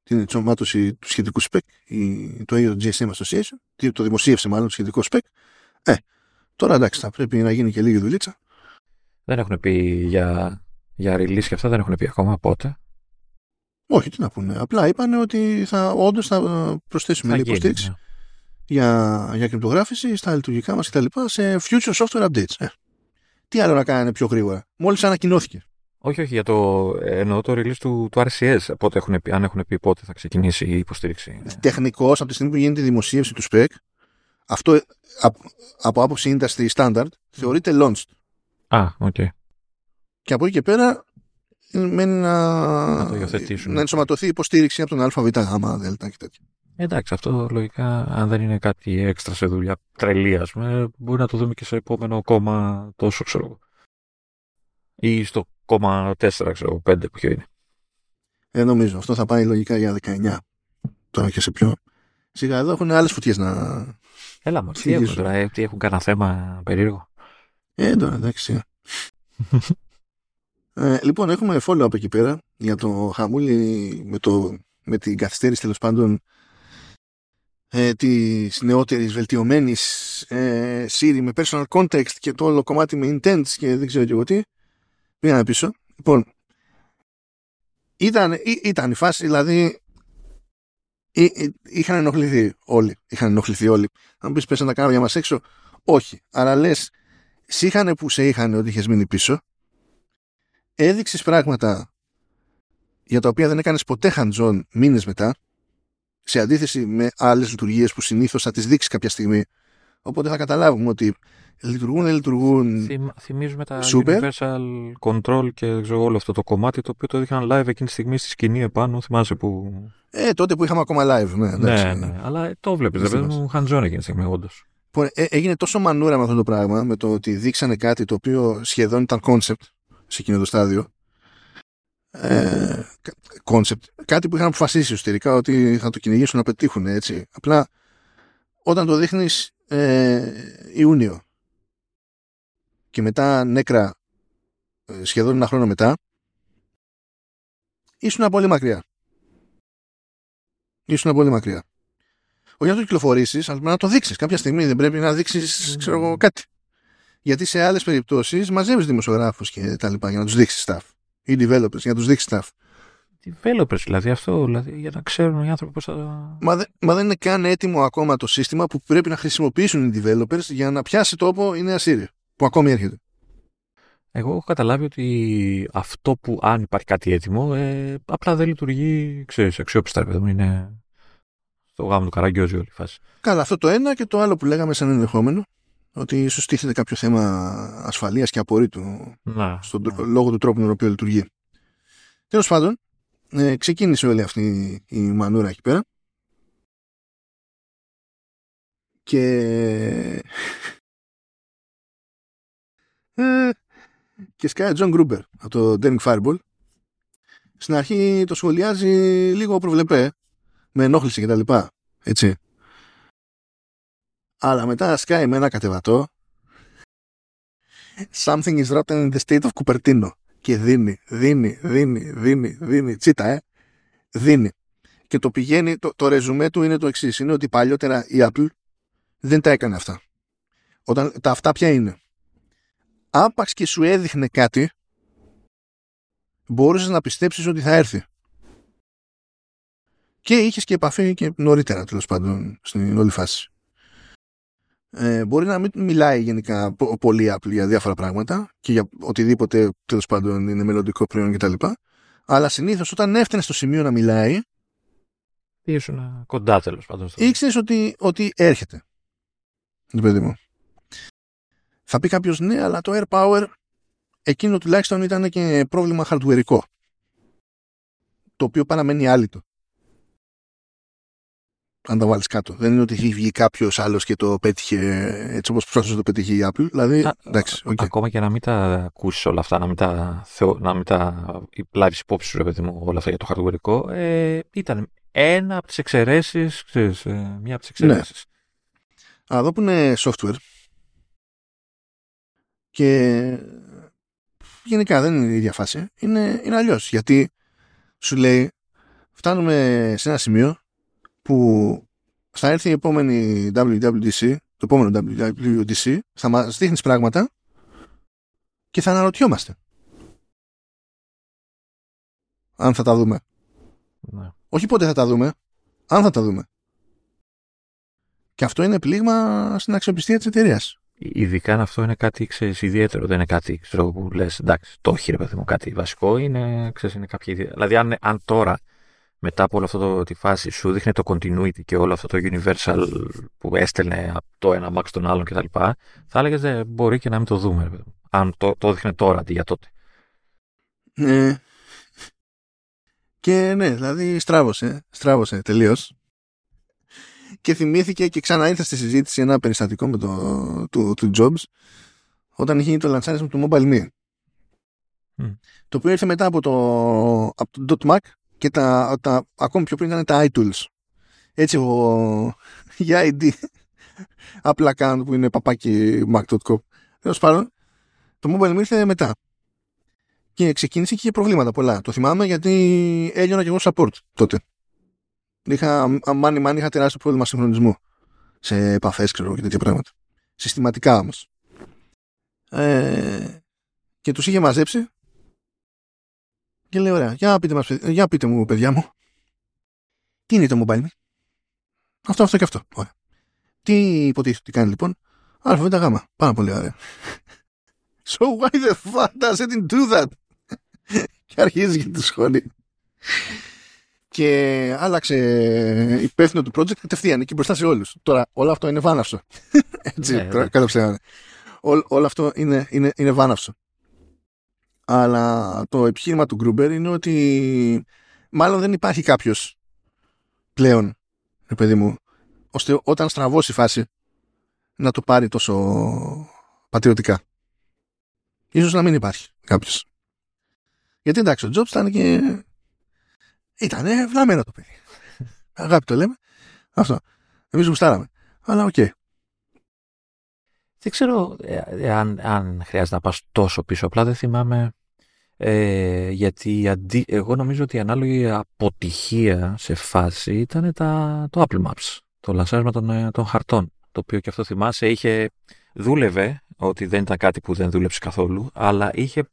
την ενσωμάτωση του σχετικού spec, η, το ίδιο τζι ες εμ Association, το δημοσίευσε μάλλον το σχετικό spec. Ε, τώρα εντάξει, θα πρέπει να γίνει και λίγη δουλίτσα. Δεν έχουν πει για, για release και αυτά, δεν έχουν πει ακόμα πότε. Όχι, τι να πούνε. Απλά είπαν ότι θα, όντως θα προσθέσουμε λίγο υποστήριξη ναι. για, για κρυπτογράφηση στα λειτουργικά μας κτλ. Σε future software updates. Ε. Τι άλλο να κάνανε πιο γρήγορα. Μόλις ανακοινώθηκε. Όχι, όχι, για το, εννοώ το release του, του αρ σι ες. Πότε έχουν πει, αν έχουν πει πότε θα ξεκινήσει η υποστήριξη. Τεχνικώς, από τη στιγμή που γίνεται η δημοσίευση του spec, αυτό από, από άποψη industry standard θεωρείται launched. Α, οκ. Okay. Και από εκεί και πέρα μένει να, να, να ενσωματωθεί υποστήριξη από τον ΑΒΓ, Δέλτα και τέτοια. Εντάξει, αυτό λογικά, αν δεν είναι κάτι έξτρα σε δουλειά τρελή, ας πούμε, μπορεί να το δούμε και σε επόμενο κόμμα τόσο, ξέρω εγώ. Ή στο κόμμα τέσσερα, ξέρω, πέντε ποιο είναι. Ε, νομίζω. Αυτό θα πάει λογικά για δεκαεννιά. Τώρα και σε ποιο. Σιγά εδώ έχουν άλλες φωτιές να... Έλα μας, τι έχουν τώρα, ε, τι έχουν κανένα θέμα περίεργο. Ε, τώρα, εντάξει. ε, λοιπόν, έχουμε follow-up εκεί πέρα για το χαμούλι με, το, με την καθυστέρηση τέλος πάντων ε, της νεότερης βελτιωμένης ε, Siri με personal context και το όλο κομμάτι με intents και δεν ξέρω και εγώ τι. Πήγαμε πίσω. Λοιπόν, ήταν, ήταν η φάση, δηλαδή Εί, εί, είχαν ενοχληθεί όλοι. Είχαν ενοχληθεί όλοι. Αν μου πεις πες να τα κάνω για μας έξω, όχι. Άρα λες, σύχανε που σε είχαν ότι είχες μείνει πίσω, έδειξες πράγματα για τα οποία δεν έκανες ποτέ hands-on μήνες μετά, σε αντίθεση με άλλες λειτουργίες που συνήθως θα τις δείξεις κάποια στιγμή. Οπότε θα καταλάβουμε ότι λειτουργούν, δεν λειτουργούν. Θυμ, θυμίζουμε τα super. Universal Control και ξέρω, όλο αυτό το κομμάτι το οποίο το έδειχναν live εκείνη τη στιγμή στη σκηνή επάνω. Θυμάσαι που. Ε, τότε που είχαμε ακόμα live, ναι. Ναι, ναι. Αλλά το βλέπεις, δεν παιδί μου, hands-on εκείνη τη στιγμή, όντως. Ε, έγινε τόσο μανούρα με αυτό το πράγμα, με το ότι δείξανε κάτι το οποίο σχεδόν ήταν concept σε εκείνο το στάδιο. Ε, concept. Κάτι που είχαν αποφασίσει εσωτερικά ότι θα το κυνηγήσουν να πετύχουν, έτσι. Απλά όταν το δείχνεις ε, Ιούνιο και μετά νέκρα ε, σχεδόν ένα χρόνο μετά, ήσουν πολύ μακριά. Ήσουν πολύ μακριά. Όχι να το κυκλοφορήσεις, αλλά να το δείξεις. Κάποια στιγμή δεν πρέπει να δείξεις, ξέρω εγώ, κάτι. Γιατί σε άλλες περιπτώσεις μαζεύεις δημοσιογράφους και τα λοιπά για να τους δείξεις stuff. Ή developers για να τους δείξεις stuff. Developers, δηλαδή αυτό, δηλαδή, για να ξέρουν οι άνθρωποι πώς θα. Μα, δε, μα δεν είναι καν έτοιμο ακόμα το σύστημα που πρέπει να χρησιμοποιήσουν οι developers για να πιάσει τόπο η νέα Siri, που ακόμη έρχεται. Εγώ έχω καταλάβει ότι αυτό που αν υπάρχει κάτι έτοιμο, ε, απλά δεν λειτουργεί, ξέρεις, αξιόπιστα, παιδί μου, είναι στο γάμο του καραγκιόζη όλη η φάση. Καλά, αυτό το ένα και το άλλο που λέγαμε σαν ενδεχόμενο, ότι ίσως τίθεται κάποιο θέμα ασφαλείας και απορρίτου να, στον, να. λόγω του τρόπου με τον οποίο λειτουργεί. Τέλος πάντων, ε, ξεκίνησε όλη αυτή η μανούρα εκεί πέρα και ε, και σκάει John Gruber από το Daring Fireball. Στην αρχή το σχολιάζει λίγο προβλεπέ, με ενόχληση και τα λοιπά, έτσι. Αλλά μετά σκάει με ένα κατεβατό Something is rotten in the state of Cupertino και δίνει, δίνει, δίνει, δίνει, δίνει, τσίτα, ε, δίνει. Και το πηγαίνει, το, το ρεζουμέ του είναι το εξής, είναι ότι παλιότερα η Apple δεν τα έκανε αυτά. Όταν τα αυτά ποια είναι? Άπαξ και σου έδειχνε κάτι, μπορούσες να πιστέψεις ότι θα έρθει. Και είχες και επαφή και νωρίτερα, τέλος πάντων, στην όλη φάση. Ε, μπορεί να μην μιλάει γενικά πολύ Apple για διάφορα πράγματα και για οτιδήποτε, τέλος πάντων, είναι μελλοντικό προϊόν κτλ. Αλλά συνήθως όταν έφτανε στο σημείο να μιλάει, ήσουν κοντά, τέλος πάντων. Ήξερες ότι, ότι έρχεται. Το παιδί μου. Θα πει κάποιος, ναι, αλλά το Air Power εκείνο τουλάχιστον ήταν και πρόβλημα hardwareικό, το οποίο παραμένει άλυτο αν τα βάλεις κάτω. Δεν είναι ότι έχει βγει κάποιος άλλος και το πέτυχε έτσι όπως προσπάθησε να το πετύχει η Apple. Δηλαδή, α, εντάξει, okay. Ακόμα και να μην τα ακούσεις όλα αυτά, να μην τα, θεω, να μην τα λάβεις υπόψη σου, ρε παιδί μου, όλα αυτά για το hardwareικό, ε, ήταν ένα από τις εξαιρέσεις, ξέρεις, ε, μία από τις εξαιρέσεις. Ναι. Εδώ που είναι software και γενικά δεν είναι η ίδια φάση, είναι, είναι αλλιώς. Γιατί σου λέει φτάνουμε σε ένα σημείο που θα έρθει η επόμενη ντάμπλιου ντάμπλιου ντι σι, το επόμενο ντάμπλιου ντάμπλιου ντι σι, θα μας δείχνεις πράγματα και θα αναρωτιόμαστε αν θα τα δούμε. Ναι. Όχι πότε θα τα δούμε, αν θα τα δούμε. Και αυτό είναι πλήγμα στην αξιοπιστία της εταιρείας. Ειδικά αν αυτό είναι κάτι, ξέρεις, ιδιαίτερο, δεν είναι κάτι, ξέρω, που λες, εντάξει, το έχει ρε παιδί μου κάτι βασικό, είναι, ξέρεις, είναι κάποια ιδιαίτερο. Δηλαδή αν, αν τώρα, μετά από όλο αυτό το, τη φάση σου δείχνει το continuity και όλο αυτό το universal που έστελνε από το ένα max τον άλλον κτλ., θα έλεγες δεν μπορεί και να μην το δούμε, ρε παιδί μου. Αν το, το δείχνει τώρα αντί για τότε. Ναι. Και ναι, δηλαδή στράβωσε, στράβωσε τελείως. Και θυμήθηκε και ξανά ήρθε στη συζήτηση ένα περιστατικό με το, του, του Jobs όταν είχε γίνει το λανσάρισμα του Mobile Me. Mm. Το οποίο ήρθε μετά από το, από το .Mac και τα, τα, ακόμη πιο πριν ήταν τα iTools. Έτσι εγώ για άι ντι Apple account που είναι παπάκι mac τελεία com. Τέλος πάντων, το Mobile Me ήρθε μετά. Και ξεκίνησε και είχε προβλήματα πολλά. Το θυμάμαι γιατί έλειωνα και εγώ support τότε. Είχα, μάνι μάνι, είχα τεράστιο πρόβλημα συγχρονισμού σε επαφές, ξέρω, και τέτοια πράγματα. Συστηματικά όμως. Ε, και τους είχε μαζέψει και λέει, ωραία, για πείτε, μας, για πείτε μου, παιδιά μου, τι είναι το Mobile Me? Αυτό, αυτό και αυτό. Ωραία. Τι υποτίθεται, τι κάνει λοιπόν? Α, β, γ. Πάρα πολύ ωραία. So why the fuck does it do that? Και αρχίζει και τη σχολή. Και άλλαξε υπεύθυνο του project κατευθείαν εκεί μπροστά σε όλους. Τώρα όλο αυτό είναι βάναυσο. Έτσι, ναι, τώρα, κάτω ψέματα. Όλο αυτό είναι, είναι, είναι βάναυσο. Αλλά το επιχείρημα του Γκρούμπερ είναι ότι μάλλον δεν υπάρχει κάποιος πλέον, ρε παιδί μου, ώστε όταν στραβώσει η φάση να το πάρει τόσο πατριωτικά. Ίσως να μην υπάρχει κάποιος. Γιατί εντάξει, ο Jobs ήταν και ήτανε βλαμμένο το παιδί. Αγάπη το λέμε. Αυτό. Εμείς γουστάραμε. Αλλά οκ. Okay. Δεν ξέρω ε, αν, αν χρειάζεται να πας τόσο πίσω. Απλά δεν θυμάμαι. Ε, γιατί αντί, εγώ νομίζω ότι η ανάλογη αποτυχία σε φάση ήταν τα, το Apple Maps. Το λανσάρισμα των, των χαρτών. Το οποίο και αυτό θυμάσαι είχε. Δούλευε, ότι δεν ήταν κάτι που δεν δούλεψε καθόλου, αλλά είχε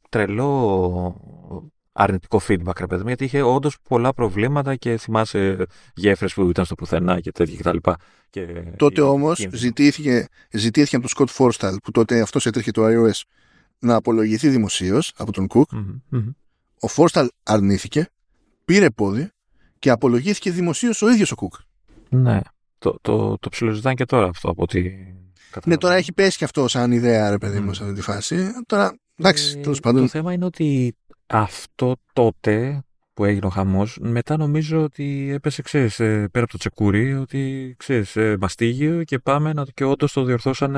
τρελό αρνητικό feedback, ρε παιδί μου, γιατί είχε όντως πολλά προβλήματα και θυμάσαι γέφυρες που ήταν στο πουθενά και τέτοια κτλ. Και τότε όμως ζητήθηκε, ζητήθηκε από τον Scott Forstall, που τότε αυτός έτρεχε το iOS, να απολογηθεί δημοσίως από τον Cook. Mm-hmm, mm-hmm. Ο Forstall αρνήθηκε, πήρε πόδι και απολογήθηκε δημοσίως ο ίδιος ο Cook. Ναι, το, το, το ψιλοζητάνε και τώρα αυτό από ό,τι κατάλαβα. Ναι, τώρα έχει πέσει και αυτό σαν ιδέα, ρε παιδί μου, mm. σε αυτή τη φάση. Τώρα, εντάξει, ε, τέλος πάντων. Το θέμα είναι ότι αυτό τότε που έγινε ο χαμός, μετά νομίζω ότι έπεσε, ξέρεις, πέρα από το τσεκούρι, ότι, ξέρεις, μαστίγιο και πάμε να, και όντως το διορθώσαν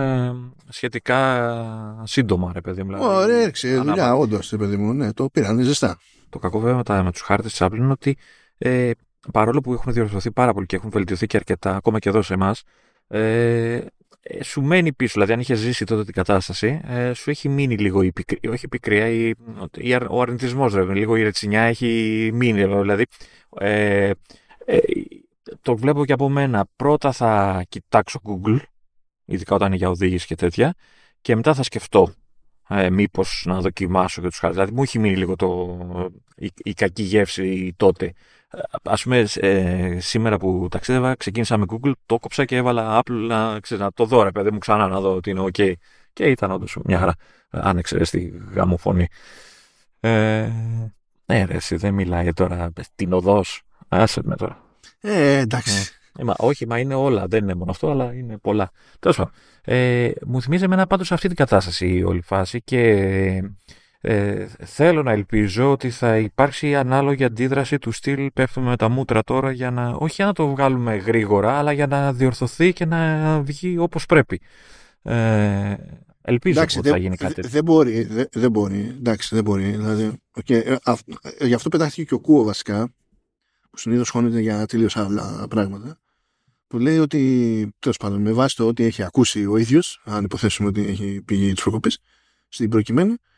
σχετικά σύντομα, ρε παιδί μου. Ωραία, έριξε δουλειά, όντως, ρε παιδί μου, ναι, το πήραν ζεστά. Το κακό βέβαια με, τα, με τους χάρτες της Apple είναι ότι ε, παρόλο που έχουν διορθωθεί πάρα πολύ και έχουν βελτιωθεί και αρκετά, ακόμα και εδώ σε εμάς, ε, σου μένει πίσω. Δηλαδή, αν είχε ζήσει τότε την κατάσταση, ε, σου έχει μείνει λίγο η πικρία, όχι η πικρία, η, η, ο αρνητισμός, ρε, λίγο η ρετσινιά έχει μείνει. Δηλαδή, ε, ε, το βλέπω και από μένα. Πρώτα θα κοιτάξω Google, ειδικά όταν είναι για οδήγηση και τέτοια, και μετά θα σκεφτώ ε, μήπως να δοκιμάσω και τους χάρτες. Δηλαδή, μου έχει μείνει λίγο το, η, η κακή γεύση τότε. Ας πούμε, ε, σήμερα που ταξίδευα, ξεκίνησα με Google, το κόψα και έβαλα Apple να, ξέρω, να το δω, ρε παιδί μου, ξανά να δω ότι είναι OK. Και ήταν όντως μια χαρά. Αν εξαιρέσει τη γαμοφωνή. Ε, ναι, ρε, εσύ δεν μιλάει τώρα την οδός. Άσε με τώρα. Ε, εντάξει. Ε, μα, όχι, μα είναι όλα. Δεν είναι μόνο αυτό, αλλά είναι πολλά. Τέλος πάντων. Ε, μου θυμίζει εμένα πάντως αυτή την κατάσταση η όλη φάση και. Ε, θέλω να ελπίζω ότι θα υπάρξει ανάλογη αντίδραση του στυλ πέφτουμε με τα μούτρα τώρα για να, όχι για να το βγάλουμε γρήγορα, αλλά για να διορθωθεί και να βγει όπως πρέπει. Ε, ελπίζω εντάξει, ότι δε, θα γίνει κάτι τέτοιο. Δεν μπορεί, δε, δεν μπορεί, εντάξει, δεν μπορεί. Δηλαδή, okay, α, α, γι' αυτό πετάχθηκε και ο Κούο βασικά, που συνήθως χώνεται για τελείως άλλα πράγματα, που λέει ότι, τέλος πάντων, με βάση το ότι έχει ακούσει ο ίδιος, αν υποθέσουμε ότι έχει πηγεί τις προκοπές, στην προκειμένη,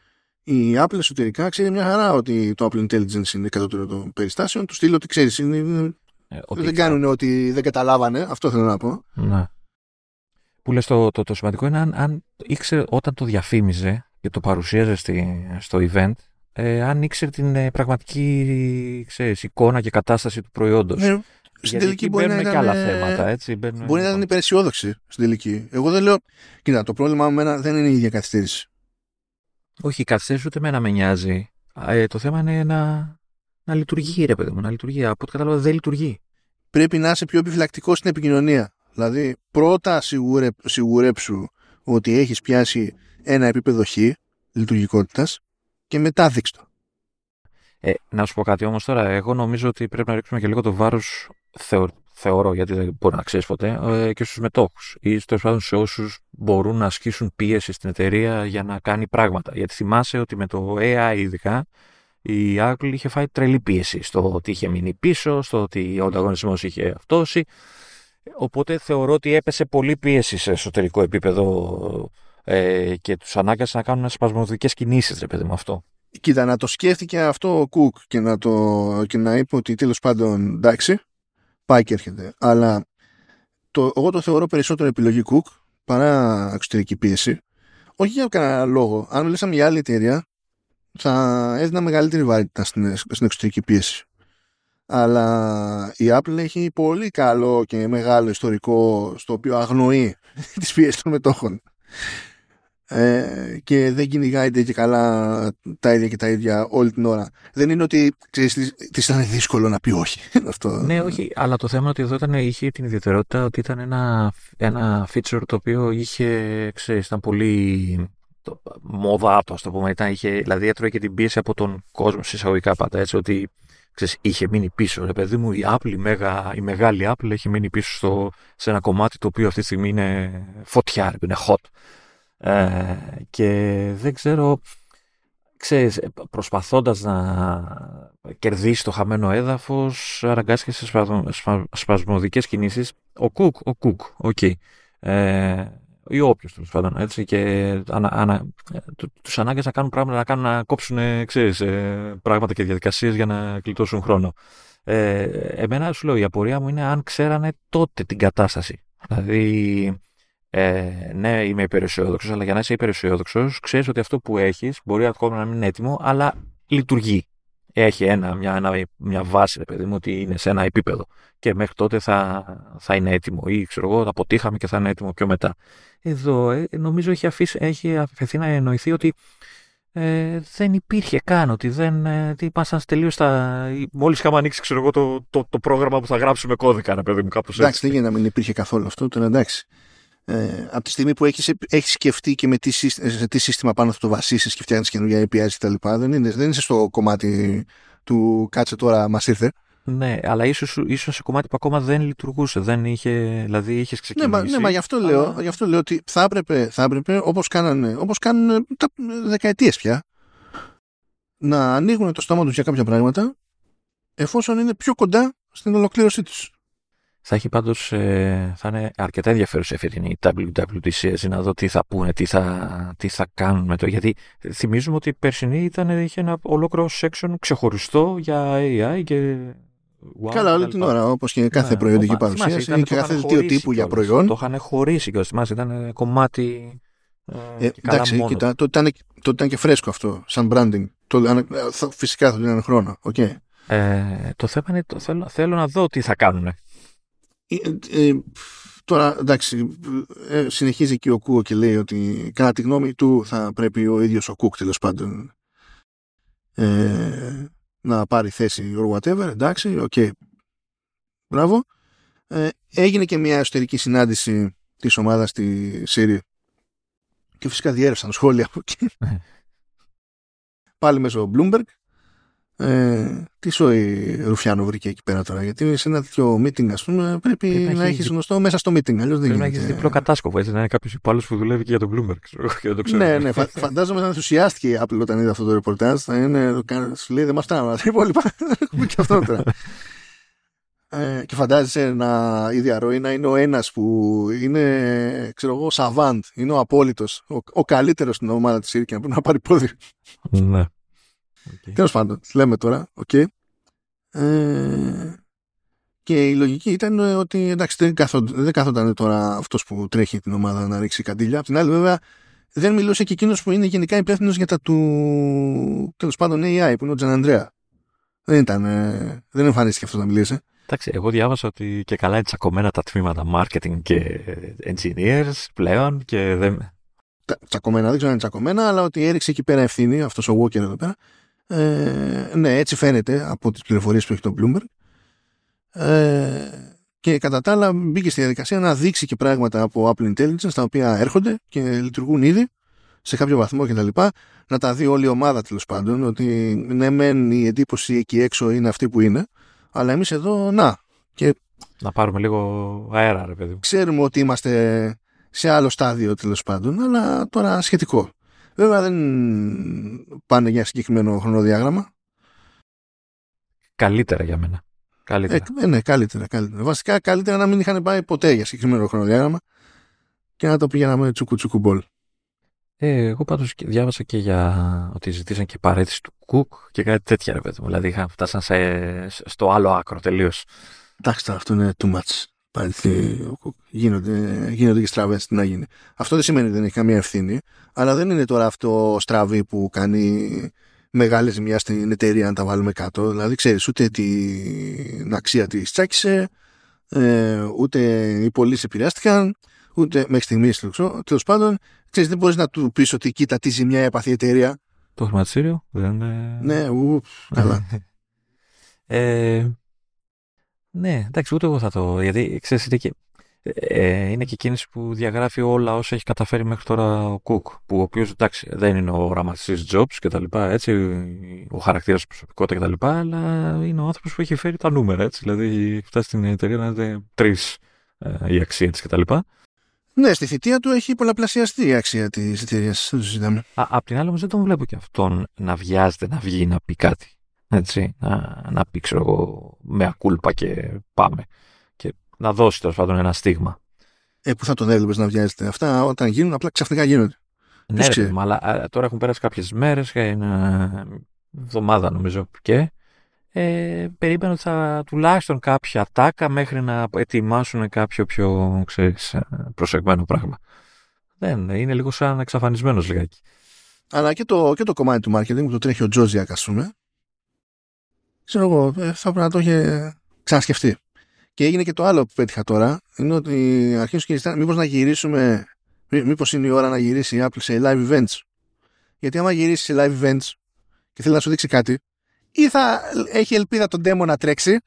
η Apple εσωτερικά ξέρει μια χαρά ότι το Apple Intelligence είναι κατώτερο των περιστάσεων. Του στείλω ότι ξέρεις, είναι, είναι, ε, δεν κάνουν ότι δεν καταλάβανε. Αυτό θέλω να πω. Ναι. Που λες το, το, το σημαντικό είναι αν, αν ήξερε όταν το διαφήμιζε και το παρουσίαζε στη, στο event, ε, αν ήξερε την ε, πραγματική ξέρεις, εικόνα και κατάσταση του προϊόντος. Ναι. Στην τελική μπορεί να, και άλλα θέματα, έτσι, μπαίνουν... μπορεί να είναι υπεραισιόδοξη στην τελική. Εγώ δεν λέω. Κοίτα, το πρόβλημα με μένα δεν είναι η ίδια καθυστέρηση. Όχι, η καθυστέρηση ούτε εμένα με νοιάζει. Ε, το θέμα είναι να, να λειτουργεί, ρε παιδί μου. Να λειτουργεί. Από ό,τι κατάλαβα δεν λειτουργεί. Πρέπει να είσαι πιο επιφυλακτικό στην επικοινωνία. Δηλαδή, πρώτα σιγουρε, σιγουρέψου ότι έχεις πιάσει ένα επίπεδο χ λειτουργικότητας και μετά δείξ' το. Ε, να σου πω κάτι όμως τώρα. Εγώ νομίζω ότι πρέπει να ρίξουμε και λίγο το βάρος, θεω, θεωρώ, γιατί δεν μπορεί να ξέρεις ποτέ, ε, και στους μετόχους ή τέλος πάντων σε όσους μπορούν να ασκήσουν πίεση στην εταιρεία για να κάνει πράγματα. Γιατί θυμάσαι ότι με το έι άι ειδικά η Apple είχε φάει τρελή πίεση στο ότι είχε μείνει πίσω, στο ότι ο ανταγωνισμός είχε αυτόσει. Οπότε θεωρώ ότι έπεσε πολύ πίεση σε εσωτερικό επίπεδο ε, και τους ανάγκασε να κάνουν σπασμωδικές κινήσεις, ρε παιδί μου, αυτό. Κοίτα, να το σκέφτηκε αυτό ο Κουκ και να, το, και να είπε ότι τέλος πάντων εντάξει, πάει και έρχεται. Αλλά το, εγώ το θεωρώ περισσότερο επιλογή Κουκ παρά εξωτερική πίεση. Όχι για κανένα λόγο. Αν μιλήσαμε για άλλη εταιρεία, θα έδινα μεγαλύτερη βαρύτητα στην, στην εξωτερική πίεση. Αλλά η Apple έχει πολύ καλό και μεγάλο ιστορικό στο οποίο αγνοεί τις πιέσεις των μετόχων. Ε, και δεν κυνηγάει και καλά τα ίδια και τα ίδια όλη την ώρα. Δεν είναι ότι ξέρεις, της ήταν δύσκολο να πει όχι. Αυτό. Ναι, όχι, αλλά το θέμα είναι ότι εδώ ήταν, είχε την ιδιαιτερότητα ότι ήταν ένα, ένα feature το οποίο είχε, ξέρεις, ήταν πολύ το, μοδάτο, ας το πούμε. Ήταν, είχε, δηλαδή έτρωγε και την πίεση από τον κόσμο, συσσαγωγικά πάντα, έτσι, ότι ξέρεις, είχε μείνει πίσω. Ρε παιδί μου, η Apple, η, μεγα, η μεγάλη Apple έχει μείνει πίσω στο, σε ένα κομμάτι το οποίο αυτή τη στιγμή είναι φωτιά, είναι hot. Ε, και δεν ξέρω, ξέρεις, προσπαθώντας να κερδίσει το χαμένο έδαφος, αναγκάστηκε σε σπασμ, σπασμωδικές κινήσεις. Ο Κουκ, ο Κουκ, οκ. Okay. Ε, ή όποιος τέλος πάντων, έτσι, και ανα, ανα, τους ανάγκασε να κάνουν πράγματα, να, κάνουν, να κόψουν, ξέρεις, πράγματα και διαδικασίες για να γλιτώσουν χρόνο. Ε, εμένα σου λέω, η απορία μου είναι αν ξέρανε τότε την κατάσταση. Δηλαδή, Ε, ναι, είμαι υπεραισιόδοξος, αλλά για να είσαι υπεραισιόδοξος, ξέρεις ότι αυτό που έχεις μπορεί ακόμα να μην είναι έτοιμο, αλλά λειτουργεί. Έχει ένα, μια, ένα, μια βάση, ρε παιδί μου, ότι είναι σε ένα επίπεδο και μέχρι τότε θα, θα είναι έτοιμο. Ή ξέρω εγώ, θα αποτύχαμε και θα είναι έτοιμο πιο μετά. Εδώ ε, νομίζω έχει, αφήσει, έχει αφαιθεί να εννοηθεί ότι ε, δεν υπήρχε καν, ότι δεν. Ε, ήμασταν τελείως στα. Μόλις είχαμε ανοίξει, ξέρω εγώ, το, το, το πρόγραμμα που θα γράψουμε κώδικα, ρε παιδί μου, κάπως έτσι. Εντάξει, δεν γίνεται να μην υπήρχε καθόλου αυτό, τώρα εντάξει. Ε, από τη στιγμή που έχεις, έχεις σκεφτεί και με τι, σε τι σύστημα πάνω θα το βασίσεις και φτιάχνεις καινούργια έι πι άις κτλ. Δεν, είναι, δεν είσαι στο κομμάτι του κάτσε τώρα μας ήρθε. Ναι, αλλά ίσως, ίσως σε κομμάτι που ακόμα δεν λειτουργούσε. Δεν είχε, δηλαδή είχες ξεκινήσει. Ναι, μα, ναι, μα γι' αυτό, αλλά... λέω, γι' αυτό λέω ότι θα έπρεπε, θα έπρεπε όπως, κάνανε, όπως κάνουν τα δεκαετίες πια, να ανοίγουν το στόμα τους για κάποια πράγματα εφόσον είναι πιο κοντά στην ολοκλήρωσή τους. Θα έχει πάντως, ε, θα είναι αρκετά ενδιαφέρουσα η φετινή ντάμπλιου ντάμπλιου ντι σι να δω τι θα πούνε, τι θα, τι θα κάνουν με το. Γιατί θυμίζουμε ότι η περσινή ήταν, είχε ένα ολόκληρο section ξεχωριστό για έι άι και. Wow, καλά, όλη την ώρα, όπως και κάθε ναι, προϊόντική παρουσίαση ή και κάθε δελτίο τύπου για προϊόν. Το είχαν χωρίσει και θυμάσαι, ήταν κομμάτι. Ε, εντάξει, κοίτα, τότε ήταν, τότε ήταν και φρέσκο αυτό, σαν branding. Το, φυσικά θα δίνανε χρόνο. Okay. Ε, το θέμα είναι, το, θέλω, θέλω να δω τι θα κάνουν. Ε, ε, τώρα εντάξει ε, συνεχίζει και ο Κούο και λέει ότι κατά τη γνώμη του θα πρέπει ο ίδιος ο Κουκ τέλος πάντων ε, να πάρει θέση or whatever. Εντάξει, οκ, okay. Μπράβο. Ε, έγινε και μια εσωτερική συνάντηση της ομάδας στη Siri και φυσικά διέρευσαν σχόλια από εκεί πάλι μέσω Bloomberg. Ε, τι σοϊ Ρουφιάνο βρήκε εκεί πέρα τώρα, γιατί σε ένα τέτοιο meeting, ας πούμε, πρέπει, πρέπει να έχει γνωστό μέσα στο meeting. Αλλιώς δεν πρέπει να έχει διπλό κατάσκοπο, έτσι, να είναι κάποιος υπάλληλος που δουλεύει και για τον Bloomberg. Και δεν το ξέρω. Ναι, ναι, φα, φαντάζομαι να ενθουσιάστηκε η Apple όταν είδε αυτό το ρεπορτάζ. Θα είναι, σου λέει, δεν μας φτάνουν τα υπόλοιπα. Και αυτό τώρα. Ε, και φαντάζεσαι να, η διαρροή να είναι ο ένας που είναι, ξέρω εγώ, σαβάντ, είναι ο απόλυτος, ο, ο καλύτερος στην ομάδα της Ήρκια που να πάρει πόδι. Ναι. Okay. Τέλος πάντων, λέμε τώρα, οκ. Okay. Ε, και η λογική ήταν ότι εντάξει, δεν, καθόταν, δεν καθόταν τώρα αυτός που τρέχει την ομάδα να ρίξει καντήλια. Απ' την άλλη, βέβαια, δεν μιλούσε και εκείνος που είναι γενικά υπεύθυνος για τα του, τέλος πάντων, έι άι, που είναι ο Τζαν Ανδρέα. Δεν ήταν, δεν εμφανίστηκε αυτό να μιλήσει. Εντάξει, εγώ διάβασα ότι και καλά είναι τσακωμένα τα τμήματα marketing και engineers πλέον και δεν... Τσακωμένα, δεν ξέρω αν είναι τσακωμένα, αλλά ότι έριξε εκεί πέρα ευθύνη αυτός ο Walker εδώ πέρα. Ε, ναι, έτσι φαίνεται από τις πληροφορίες που έχει το Bloomberg. Ε, και κατά τα άλλα μπήκε στη διαδικασία να δείξει και πράγματα από Apple Intelligence τα οποία έρχονται και λειτουργούν ήδη σε κάποιο βαθμό κτλ. Να τα δει όλη η ομάδα τέλος πάντων, ότι ναι, μεν η εντύπωση εκεί έξω είναι αυτή που είναι, αλλά εμείς εδώ, να. Και να πάρουμε λίγο αέρα, ρε παιδί. Ξέρουμε ότι είμαστε σε άλλο στάδιο τέλος πάντων, αλλά τώρα σχετικό. Βέβαια δεν πάνε για συγκεκριμένο χρονοδιάγραμμα. Καλύτερα για μένα. Καλύτερα. Ε, ναι, καλύτερα, καλύτερα. Βασικά καλύτερα να μην είχαν πάει ποτέ για συγκεκριμένο χρονοδιάγραμμα και να το πηγαίναμε τσουκου τσουκου μπολ. Ε, εγώ πάντως διάβασα και για ότι ζητήσαν και παρέτηση του Κουκ και κάτι τέτοια, ρε παιδί μου. Δηλαδή είχαν φτάσαν σε, στο άλλο άκρο τελείως. Εντάξει, αυτό είναι too much. Παρέτηση, γίνονται, γίνονται και στραβές, τι να γίνει. Αυτό δεν σημαίνει ότι δεν έχει καμία ευθύνη, αλλά δεν είναι τώρα αυτό στραβή που κάνει μεγάλη ζημιά στην εταιρεία να τα βάλουμε κάτω. Δηλαδή, ξέρεις, ούτε την αξία της τσάκισε, ε, ούτε οι πωλήσεις επηρεάστηκαν, ούτε μέχρι στιγμής, τέλος πάντων. Ξέρεις, δεν μπορείς να του πεις ότι κοίτα τι ζημιά έπαθε η εταιρεία. Το χρηματιστήριο δεν είναι... Ναι, ου, καλά. ε, ναι, εντάξει, ούτε εγώ θα το... Γιατί, ξέρεις, είναι και, ε, είναι και η κίνηση που διαγράφει όλα όσα έχει καταφέρει μέχρι τώρα ο Κουκ, που ο οποίος, εντάξει, δεν είναι ο οραματιστής Jobs και τα λοιπά, έτσι, ο χαρακτήρας του προσωπικότητα και τα λοιπά, αλλά είναι ο άνθρωπος που έχει φέρει τα νούμερα, έτσι, δηλαδή έχει φτάσει στην εταιρεία να είναι τρεις ε, η αξία της και τα λοιπά. Ναι, στη θητεία του έχει πολλαπλασιαστεί η αξία της εταιρείας. Απ' την άλλη όμως δεν τον βλέπω και αυτόν να βιάζεται να βγει να πει κάτι. Έτσι, να, να πει ξέρω εγώ με ακούλπα και πάμε. Και να δώσει τέλος πάντων ένα στίγμα. Ε, που θα τον έβλεπες να βιάζεται. Αυτά όταν γίνουν απλά ξαφνικά γίνονται. Ναι, ρε, αλλά α, τώρα έχουν πέρασει κάποιες μέρες, ένα εβδομάδα νομίζω και ε, περίμενα ότι θα τουλάχιστον κάποια τάκα μέχρι να ετοιμάσουν κάποιο πιο ξέρεις, προσεγμένο πράγμα. Δεν, είναι λίγο σαν εξαφανισμένος λιγάκι. Αλλά και το, και το κομμάτι του marketing που το τρέχει ο Τζόζιακ, ας πούμε, ξέρω εγώ, θα πρέπει να το είχε ξανασκεφτεί. Και έγινε και το άλλο που πέτυχα τώρα, είναι ότι αρχίζουν και ζητάνε μήπως να γυρίσουμε, μήπως είναι η ώρα να γυρίσει η Apple σε live events. Γιατί άμα γυρίσει σε live events και θέλει να σου δείξει κάτι, ή θα έχει ελπίδα τον demo να τρέξει,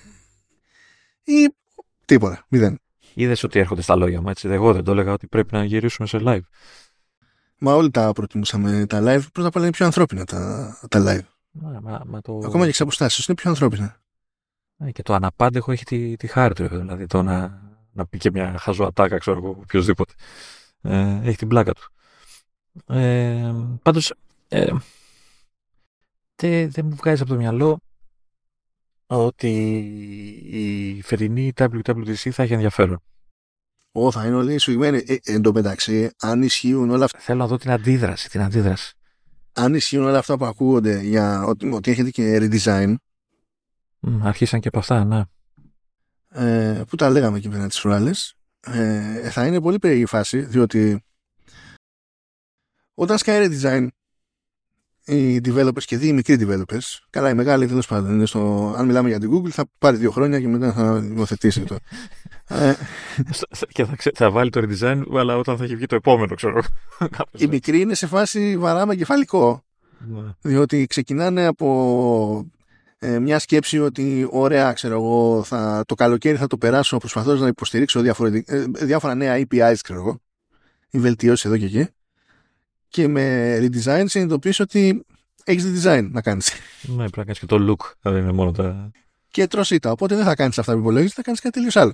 ή τίποτα, μηδέν. Είδες ότι έρχονται στα λόγια μου, έτσι. Εγώ δεν το έλεγα ότι πρέπει να γυρίσουμε σε live. Μα όλοι τα προτιμούσαμε τα live. Πρώτα απ' όλα είναι πιο ανθρώπινα τα, τα live. Μα, μα, μα το... Ακόμα και εξ αποστάσεις είναι πιο ανθρώπινα. Ε, και το αναπάντεχο έχει τη, τη χάρη του. Δηλαδή το να, να πει και μια χαζοατάκα, ξέρω εγώ, οποιοδήποτε. Ε, έχει την πλάκα του. Ε, πάντως, ε, δεν δε μου βγάζει από το μυαλό ότι η φετινή ντάμπλιου ντάμπλιου ντι σι θα έχει ενδιαφέρον. Ω, θα είναι όλοι σφιγμένοι. Ε, εν τω μεταξύ, αν ισχύουν όλα αυτά. Θέλω να δω την αντίδραση, την αντίδραση. Αν ισχύουν όλα αυτά που ακούγονται για ότι, ότι έχετε και redesign. Mm, αρχίσαν και από αυτά, ναι. Ε, που τα λέγαμε και πριν τις φοράλες. Ε, θα είναι πολύ περίεργη φάση, διότι όταν σκάει redesign οι developers και δει οι μικροί developers, καλά οι μεγάλοι τέλος πάντων, είναι στο, αν μιλάμε για την Google θα πάρει δύο χρόνια και μετά θα δημοθετήσει το. ε, και θα, ξε, θα βάλει το redesign, αλλά όταν θα έχει βγει το επόμενο, ξέρω. Οι μικροί είναι σε φάση βαράμε κεφαλικό, ναι. Διότι ξεκινάνε από ε, μια σκέψη ότι ωραία, ξέρω εγώ, θα, το καλοκαίρι θα το περάσω προσπαθώντας να υποστηρίξω ε, διάφορα νέα έι πι άις, ξέρω εγώ, ή βελτιώσεις εδώ και εκεί. Και με redesign συνειδητοποιείς ότι έχεις design να κάνεις. Ναι, πρέπει να κάνεις και το look. Δεν είναι μόνο τα... Και τρως-ίτα. Οπότε δεν θα κάνεις αυτά που υπολόγισες, θα κάνεις κάτι τελείως άλλο.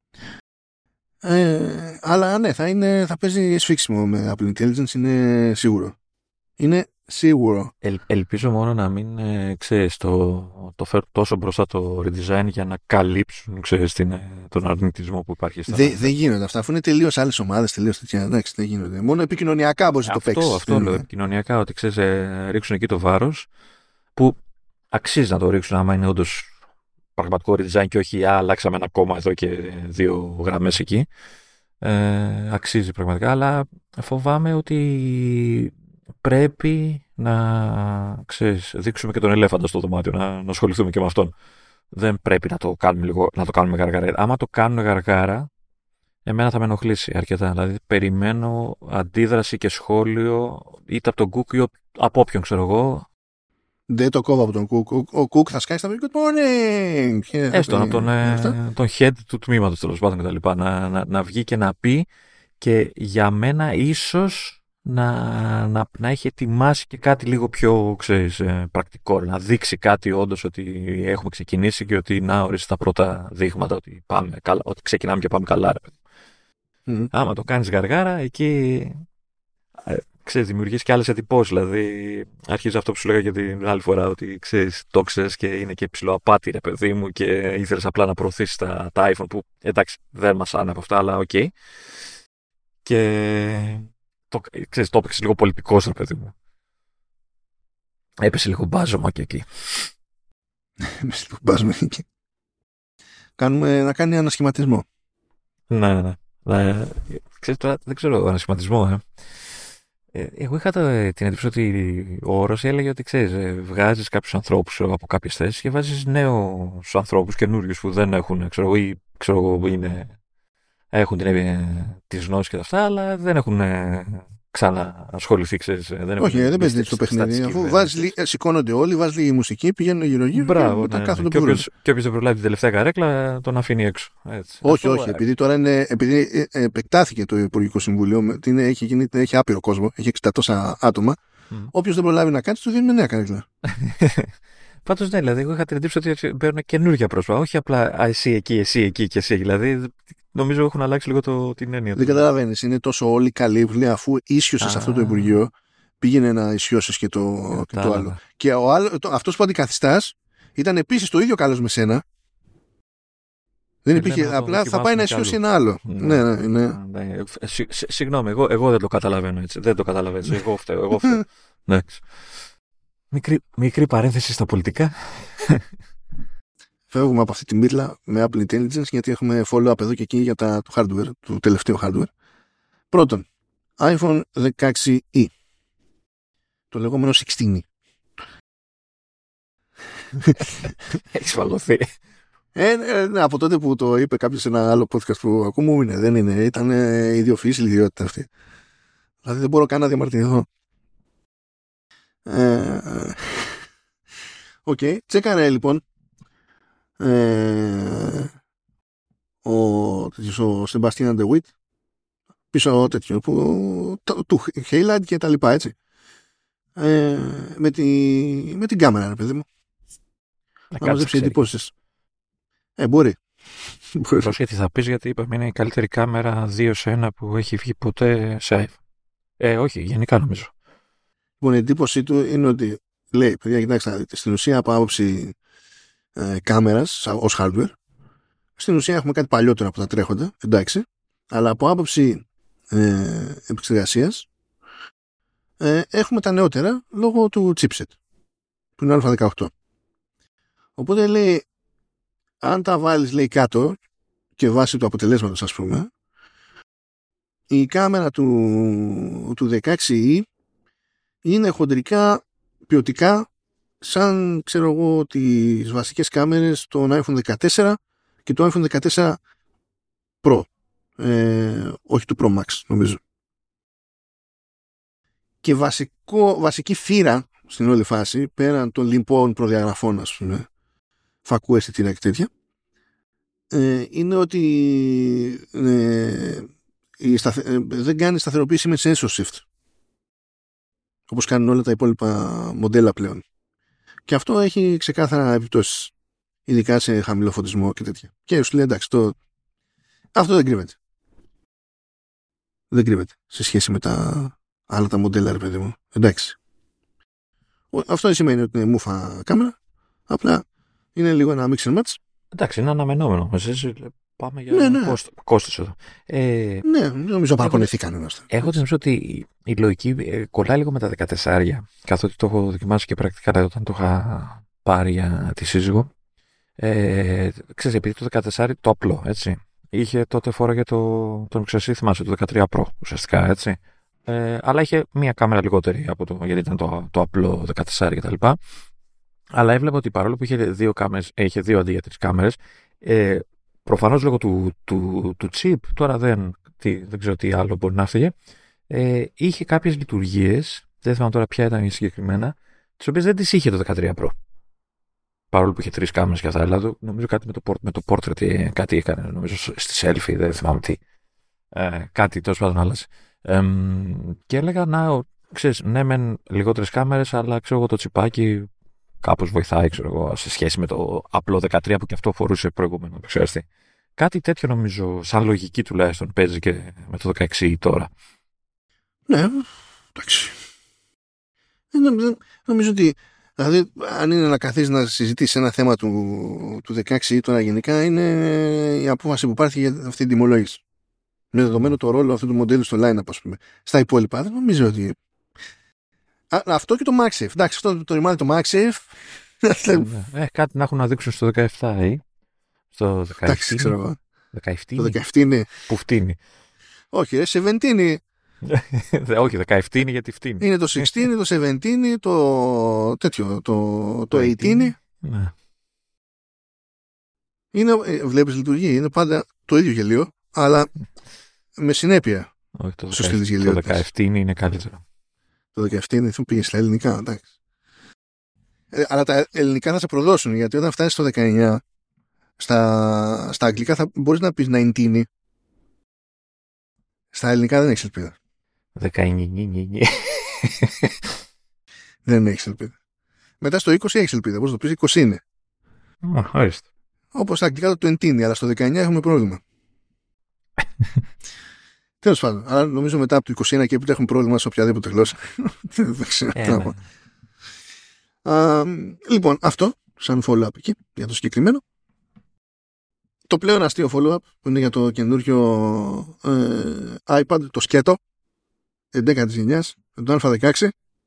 Ε, αλλά ναι, θα, είναι, θα παίζει σφίξιμο με Apple Intelligence, είναι σίγουρο. Είναι Σίγουρο. Ε, ελπίζω μόνο να μην ε, ξέρεις, το, το φέρουν τόσο μπροστά το redesign για να καλύψουν ξέρεις, την, τον αρνητισμό που υπάρχει στα. Δεν δε γίνονται αυτά. Αφού είναι τελείως άλλες ομάδες, τελείως τέτοια. Εντάξει, δεν γίνονται. Μόνο επικοινωνιακά μπορεί να το παίξει. Αυτό, αυτό λέω. Επικοινωνιακά, ότι ξέρεις, ε, ρίξουν εκεί το βάρος που αξίζει να το ρίξουν άμα είναι όντως πραγματικό redesign και όχι α, αλλάξαμε ένα κόμμα εδώ και δύο γραμμές εκεί. Ε, αξίζει πραγματικά, αλλά φοβάμαι ότι πρέπει να ξέρεις, δείξουμε και τον ελέφαντα στο δωμάτιο, να, να ασχοληθούμε και με αυτόν. Δεν πρέπει να το κάνουμε, λίγο, να το κάνουμε γαργάρα. Άμα το κάνουμε γαργάρα, εμένα θα με ενοχλήσει αρκετά. Δηλαδή, περιμένω αντίδραση και σχόλιο είτε από τον Cook ή από όποιον, ξέρω εγώ. Δεν το κόβω από τον Cook. Ο Cook θα σκάσει, θα πει good morning. Έστω από τον, ε, τον head του τμήματος, τέλος πάντων, και τα λοιπά. Να, να, να βγει και να πει, και για μένα ίσως να, να, να έχει ετοιμάσει και κάτι λίγο πιο ξέρεις, ε, πρακτικό. Να δείξει κάτι όντως ότι έχουμε ξεκινήσει και ότι να ορίσει τα πρώτα δείγματα ότι, πάμε καλά, ότι ξεκινάμε και πάμε καλά. Ρε. Mm. Άμα το κάνεις γαργάρα, εκεί ε, ξέρεις, δημιουργείς και άλλες εντυπώσεις. Δηλαδή, αρχίζει αυτό που σου λέγα και την άλλη φορά, ότι ξέρεις, το ξέρεις και είναι και ψηλοαπάτη, ρε παιδί μου, και ήθελες απλά να προωθήσεις τα, τα iPhone που εντάξει, δεν μας άνε από αυτά, αλλά οκ. Okay. Και το, ξέρεις, το έπαιξε λίγο πολιτικός, ρε παιδί μου. Έπεσε λίγο μπάζωμα και εκεί. Έπεσε λίγο μπάζωμα και εκεί. Κάνουμε να κάνει ανασχηματισμό. Ναι, ναι, ναι. Ε, ξέρεις, τώρα, δεν ξέρω, ανασχηματισμό, ε. Ε, εγώ είχα το, την εντύπωση ότι ο όρος έλεγε ότι ξέρεις, ε, βγάζεις κάποιους ανθρώπους από κάποιες θέσεις και βάζεις νέους ανθρώπους καινούριους που δεν έχουν, ξέρω, ή ξέρω, είναι, έχουν την, ε, τις γνώσεις και τα αυτά, αλλά δεν έχουν ε, ξαναασχοληθεί, ξέρεις. Δεν όχι, δεν παίζει έτσι το παιχνίδι. Αφού βάζεις, σηκώνονται όλοι, βάζει λίγη μουσική, πηγαίνουν γύρω-γύρω. Μπράβο, και μετά ναι, κάθονται ναι. Και όποιος δεν προλάβει την τελευταία καρέκλα, τον αφήνει έξω. Έτσι. Όχι, αυτό, όχι. Ε... Επειδή τώρα είναι, επειδή επεκτάθηκε το Υπουργικό Συμβούλιο, είναι, έχει, γίνει, έχει άπειρο κόσμο, έχει εξήντα τόσα άτομα. Mm. Όποιος δεν προλάβει να κάτσει, του δίνει νέα καρέκλα. Πάντως ναι, δηλαδή, εγώ είχα την εντύπωση ότι παίρνουν καινούργια πρόσωπα. Όχι απλά α, εσύ εκεί, εσύ εκεί και εσύ εκεί. Δηλαδή, νομίζω έχουν αλλάξει λίγο το, την έννοια. Δεν καταλαβαίνεις. Είναι τόσο όλοι καλοί που λέει, αφού ίσιωσε σε αυτό το Υπουργείο, πήγαινε να ισιώσεις και το, και το άλλο. Και ο άλλο, το, αυτός που αντικαθιστάς ήταν επίσης το ίδιο καλός με σένα. Δεν υπήρχε. Απλά θα πάει να ισιώσει ένα άλλο. Ναι, ναι, ναι. ναι. Συγγνώμη, εγώ, εγώ δεν το καταλαβαίνω έτσι. Δεν το καταλαβαίνω. Εγώ φταίω. Εγώ φταίω. Μικρή, μικρή παρένθεση στα πολιτικά. Φεύγουμε από αυτή τη μύρλα με Apple Intelligence, γιατί έχουμε follow-up εδώ και εκεί για τα, το hardware, το τελευταίο hardware. Πρώτον, iPhone δεκαέξι ι. Το λεγόμενο εξήντα. Έχεις φαλωθεί. Ε, ε, ναι, από τότε που το είπε κάποιος σε ένα άλλο podcast που ακούμε, είναι, δεν είναι. Ήταν ε, ιδιοφυής η ιδιότητα αυτή. Δηλαδή δεν μπορώ καν να διαμαρτυρηθώ. Οκ, okay. Τσέκαρε λοιπόν ε, ο, ο Σεμπαστίαν Ντεβίτ πίσω τέτοιο που, του, του Heyland και τα λοιπά, έτσι, ε, με, τη, με την κάμερα, ρε παιδί μου, να, να μαζέψει εντυπώσεις. Ε, μπορεί. Πρόσχετη θα πεις, γιατί είπαμε είναι η καλύτερη κάμερα δύο σε ένα που έχει βγει ποτέ σε iPhone. Ε, όχι, γενικά νομίζω. Λοιπόν, η εντύπωσή του είναι ότι λέει, παιδιά, κοιτάξτε, στην ουσία από άποψη ε, κάμερας ως hardware, στην ουσία έχουμε κάτι παλιότερο από τα τρέχοντα, εντάξει, αλλά από άποψη ε, επεξεργασίας ε, έχουμε τα νεότερα λόγω του chipset, του α δεκαοκτώ. Οπότε λέει, αν τα βάλεις, λέει, κάτω και βάσει του αποτελέσματος, ας πούμε, η κάμερα του, του δεκαέξι ι είναι χοντρικά ποιοτικά σαν, ξέρω εγώ, τις βασικές κάμερες των iPhone δεκατέσσερα και το iPhone δεκατέσσερα Pro, ε, όχι του Pro Max, νομίζω. Και βασικό, βασική θύρα στην όλη φάση, πέραν των λοιπόν προδιαγραφών, ας πούμε, φακού αισθητήρα και τέτοια, ε, είναι ότι ε, η σταθε... ε, δεν κάνει σταθεροποίηση με sensor shift, όπως κάνουν όλα τα υπόλοιπα μοντέλα πλέον. Και αυτό έχει ξεκάθαρα επιπτώσεις, ειδικά σε χαμηλό φωτισμό και τέτοια. Και σου λέει, εντάξει, το... αυτό δεν κρύβεται. Δεν κρύβεται σε σχέση με τα άλλα τα μοντέλα, ρε παιδί μου. Εντάξει. Αυτό δεν σημαίνει ότι είναι μούφα κάμερα. Απλά είναι λίγο ένα mix and match. Εντάξει, είναι αναμενόμενο. Εσύ, πάμε για ναι, ναι. Κόστο, κόστος εδώ. Ε, ναι, δεν νομίζω παραπονεθεί κανένας. Έχω την νομίζω ότι η λογική κολλάει λίγο με τα δεκατέσσερα, καθότι το έχω δοκιμάσει και πρακτικά όταν το είχα πάρει για τη σύζυγο. Ε, ξέρεις, επειδή το δεκατέσσερα το απλό, έτσι. Είχε τότε φόρο για το, τον ξεσύ, θυμάσαι, το δεκατρία Pro ουσιαστικά, έτσι. Ε, αλλά είχε μία κάμερα λιγότερη από το, γιατί ήταν το, το απλό δεκατέσσερα κτλ. Αλλά έβλεπα ότι παρόλο που είχε δύο κάμερες, είχε δύο αντί για τρεις κάμερες, ε, προφανώς λόγω του, του, του chip, τώρα δεν, τι, δεν ξέρω τι άλλο μπορεί να έφυγε, ε, είχε κάποιες λειτουργίες, δεν θυμάμαι τώρα ποια ήταν η συγκεκριμένα, τις οποίες δεν τις είχε το δεκατρία Pro. Παρόλο που είχε τρεις κάμερες και αυτά, δηλαδή νομίζω κάτι με το, με το portrait, κάτι έκανε, νομίζω στη selfie, δεν θυμάμαι τι. Ε, κάτι τόσο πάντων άλλασε. Ε, και έλεγα, να, ξέρεις, ναι μεν λιγότερες κάμερες, αλλά ξέρω εγώ το τσιπάκι κάπως βοηθάει, ξέρω εγώ, σε σχέση με το απλό δεκατρία που και αυτό φορούσε προηγούμενο επεξεργαστή. Κάτι τέτοιο νομίζω, σαν λογική τουλάχιστον, παίζει και με το δεκαέξι τώρα. Ναι, εντάξει. Νομίζω, νομίζω ότι, δηλαδή, αν είναι να καθίσεις να συζητήσεις ένα θέμα του, του δεκαέξι τώρα γενικά, είναι η απόφαση που υπάρχει για αυτή την τιμολόγηση. Με δεδομένο το ρόλο αυτού του μοντέλου στο line-up, ας πούμε. Στα υπόλοιπα, δεν νομίζω ότι. Α, αυτό και το MagSafe. Εντάξει, αυτό το ρημάδι το MagSafe. Ε, κάτι να έχουν να δείξουν στο δεκαεπτά ή στο δεκαεπτά. Εντάξει, ξέρω εγώ. δεκαεπτά. Το δεκαεπτά είναι. Που φτύνει. Όχι, ρε, εβδομήντα. Όχι, δεκαεπτά είναι γιατί φτύνει. Είναι το δεκαέξι, το εβδομήντα, το τέτοιο, το, το ογδόντα. Ναι. Είναι, βλέπεις, λειτουργεί. Είναι πάντα το ίδιο γελίο, αλλά με συνέπεια. Όχι, το, δεκαεπτά, το δεκαεπτά είναι καλύτερο. Το δεκαεπτά είναι, θα πήγε στα ελληνικά, εντάξει. Ε, αλλά τα ελληνικά θα σε προδώσουν, γιατί όταν φτάσεις στο δεκαεννιά, στα, στα αγγλικά θα μπορείς να πεις δεκαεννιά. Στα ελληνικά δεν έχεις ελπίδα. δεκαεννιά. Δεν έχεις ελπίδα. Μετά στο είκοσι έχεις ελπίδα, πώς το πεις, είκοσι είναι. Μάλιστα. Όπως στα αγγλικά το είκοσι, αλλά στο δεκαεννιά έχουμε πρόβλημα. Τέλος πάντων, αλλά νομίζω μετά από το είκοσι ένα και έπειτα έχουμε πρόβλημα σε οποιαδήποτε γλώσσα. Δεν ξέρω τι να πω. Λοιπόν, αυτό σαν follow-up εκεί, για το συγκεκριμένο. Το πλέον αστείο follow-up που είναι για το καινούριο ε, iPad, το σκέτο έντεκα της γενιάς, το Α δεκαέξι,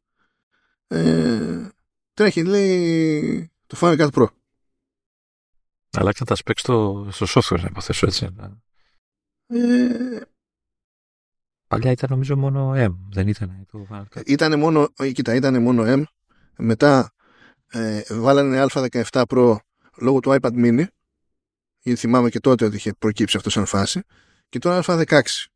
ε, τρέχει, λέει, το Final Cut Pro. Αλλάξαν τα specs στο, στο software, να υποθέσω έτσι. Ε, Παλιά ήταν νομίζω μόνο M, δεν ήταν το Final Cut. Ήτανε μόνο, κοίτα, ήτανε μόνο M, μετά ε, βάλανε Α δεκαεπτά Pro λόγω του iPad mini, γιατί θυμάμαι και τότε ότι είχε προκύψει αυτό σαν φάση, και τώρα Α δεκαέξι.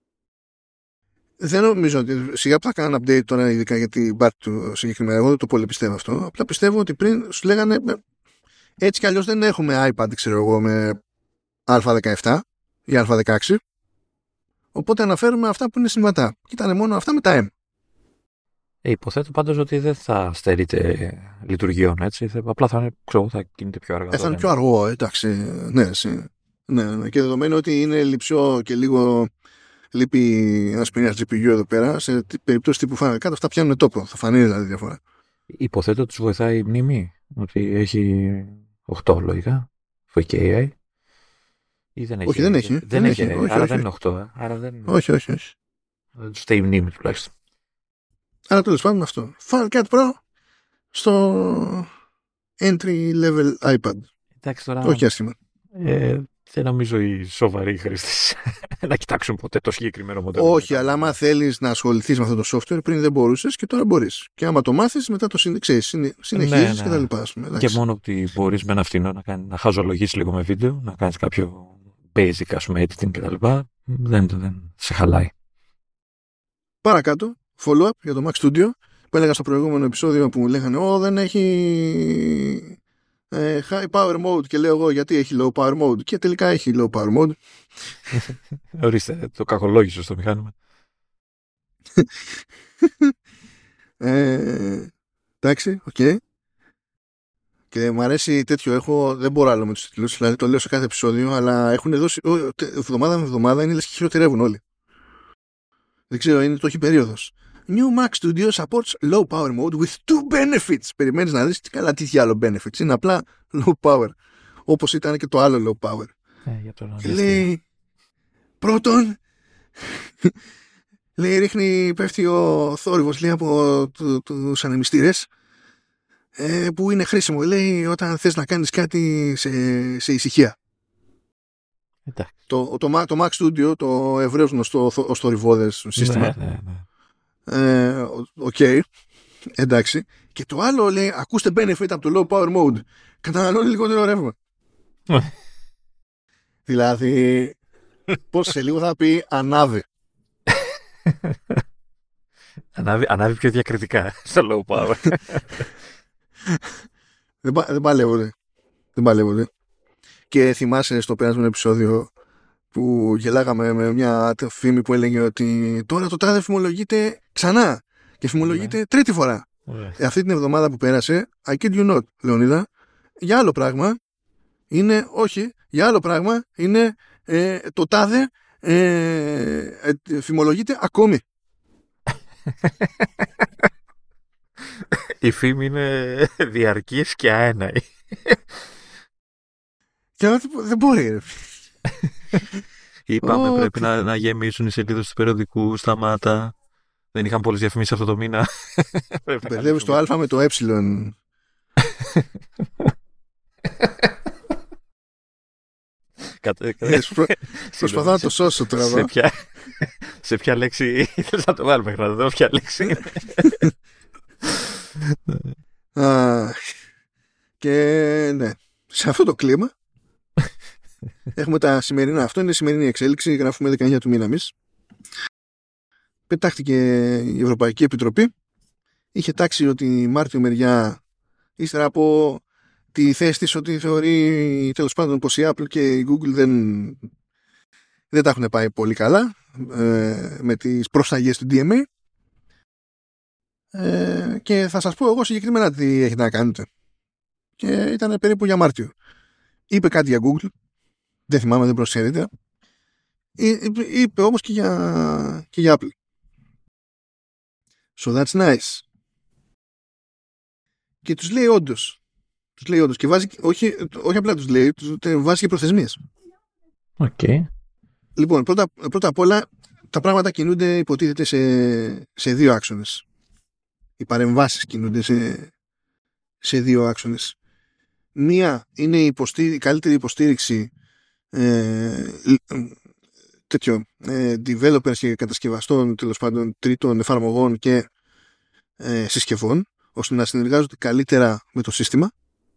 Δεν νομίζω ότι σιγά που θα κάνουν update τώρα, ειδικά για την part του συγκεκριμένα. Εγώ δεν το πολύ πιστεύω αυτό. Απλά πιστεύω ότι πριν σου λέγανε έτσι κι αλλιώς δεν έχουμε iPad, ξέρω εγώ, με Α δεκαεπτά ή Α δεκαέξι. Οπότε αναφέρουμε αυτά που είναι συμβατά. Και ήταν μόνο αυτά με τα M. Ε, υποθέτω πάντως ότι δεν θα στερείται λειτουργιών, έτσι. Απλά θα, είναι, ξέρω, θα κινείται πιο αργά. Ε, θα είναι πιο αργό, εντάξει. Ναι, ναι, ναι. Και δεδομένου ότι είναι λειψιό και λίγο λείπει ένα πυρήνας τζι πι γιου εδώ πέρα, σε περίπτωση τύπου Final Cut, αυτά πιάνουν τόπο. Θα φανεί δηλαδή διαφορά. Υποθέτω ότι τους βοηθάει η μνήμη, ότι έχει οκτώ λογικά, φω και έι άι. Ή δεν έχει. Όχι, δεν έχει. Δεν, δεν έχει, έχει. Όχι, άρα όχι, δεν είναι οκτώ. Ε. Άρα δεν... Όχι, όχι, όχι. Δεν του φταίει η μνήμη τουλάχιστον. Άρα τέλος πάντων αυτό. Final Cut Pro στο entry level iPad. Εντάξει τώρα. Όχι άσχημα. Ε, δεν νομίζω οι σοβαροί χρήστες να κοιτάξουν ποτέ το συγκεκριμένο μοντέλο. Όχι, αλλά άμα θέλεις να ασχοληθείς με αυτό το software, πριν δεν μπορούσες και τώρα μπορείς. Και άμα το μάθεις, μετά το συνε... ξέρεις, συνε... συνεχίζεις ναι, ναι. και τα λοιπά. Πούμε, και μόνο ότι μπορείς με ένα φτηνό να, κάνει, να χαζολογήσεις λίγο με βίντεο, να κάνεις κάποιο basic, ας πούμε, editing κτλ. Δεν, δεν σε χαλάει. Παρακάτω, follow-up για το Mac Studio, που έλεγα στο προηγούμενο επεισόδιο που μου λέγανε «Ω, δεν έχει ε, high power mode» και λέω εγώ γιατί έχει low power mode, και τελικά έχει low power mode. Ορίστε, το κακολόγησε στο μηχάνημα. ε, εντάξει, οκ. Okay. Και μου αρέσει τέτοιο, έχω, δεν μπορώ άλλο με τους τίτλους, δηλαδή το λέω σε κάθε επεισόδιο, αλλά έχουν δώσει, εβδομάδα με εβδομάδα είναι λες και χειροτερεύουν όλοι. Δεν ξέρω, είναι το έχει περίοδος. New Mac Studio supports low power mode with two benefits. Περιμένεις να δεις τι καλά τι άλλο benefits. Είναι απλά low power. Όπως ήταν και το άλλο low power. Ε, για το λέει, πρώτον, λέει, ρίχνει, πέφτει ο θόρυβος, λέει, από του, τους ανεμιστήρες, ε, που είναι χρήσιμο, λέει, όταν θες να κάνεις κάτι σε, σε ησυχία. Το, το, το, το Mac Studio, το ευρέως γνωστό ως θορυβώδες σύστημα. Ναι, ναι, ναι. Ε, okay, εντάξει. Και το άλλο, λέει, ακούστε benefit από το low power mode. Καταναλώνει λιγότερο ρεύμα. Δηλαδή, πώς σε λίγο θα πει ανάβει. ανάβει. Ανάβει πιο διακριτικά στο low power. δεν, δεν παλεύονται. Δεν παλεύονται. Και θυμάσαι στο περασμένο επεισόδιο που γελάγαμε με μια φήμη που έλεγε ότι τώρα το τάδε φημολογείται ξανά και φημολογείται yeah. τρίτη φορά. Yeah. Ε, αυτή την εβδομάδα που πέρασε, I kid you not, Λεωνίδα, για άλλο πράγμα είναι, όχι, για άλλο πράγμα είναι ε, το τάδε ε, ε, φημολογείται ακόμη. Η φήμη είναι διαρκής και αέναη. Και δεν μπορεί. Είπαμε oh, πρέπει να, να γεμίσουν οι σελίδες του περιοδικού, σταμάτα. Δεν είχαν πολλές διαφημίσεις αυτό το μήνα. Μπερδεύεις το α με το ε. Προσπαθώ να το σώσω τώρα. Σε ποια, σε ποια λέξη ήθελες να το βάλω μέχρι να δω ποια λέξη είναι. Και ναι, σε αυτό το κλίμα έχουμε τα σημερινά. Αυτό είναι η σημερινή εξέλιξη. Γράφουμε δεκαεννιά του μήνα εμείς. Πετάχτηκε η Ευρωπαϊκή Επιτροπή. Είχε τάξει ότι Μάρτιο μεριά, ύστερα από τη θέση της ότι θεωρεί τέλος πάντων πως η Apple και η Google δεν, δεν τα έχουν πάει πολύ καλά ε, με τις προσταγές του ντι εμ έι. Ε, και θα σας πω εγώ συγκεκριμένα τι έχετε να κάνετε. Και ήταν περίπου για Μάρτιο. Είπε κάτι για Google. Δεν θυμάμαι, δεν προσχωρείται. Είπε όμως και για, και για Apple. So that's nice. Και τους λέει όντως. Τους λέει όντως. Και βάζει, όχι, όχι απλά τους λέει, τους βάζει και προθεσμίες. Οκ. Okay. Λοιπόν, πρώτα, πρώτα απ' όλα, τα πράγματα κινούνται, υποτίθεται, σε, σε δύο άξονες. Οι παρεμβάσεις κινούνται σε, σε δύο άξονες. Μία είναι η, υποστή, η καλύτερη υποστήριξη ε, τέτοιο, ε, developers και κατασκευαστών, τέλος πάντων, τρίτων εφαρμογών και ε, συσκευών, ώστε να συνεργάζονται καλύτερα με το σύστημα,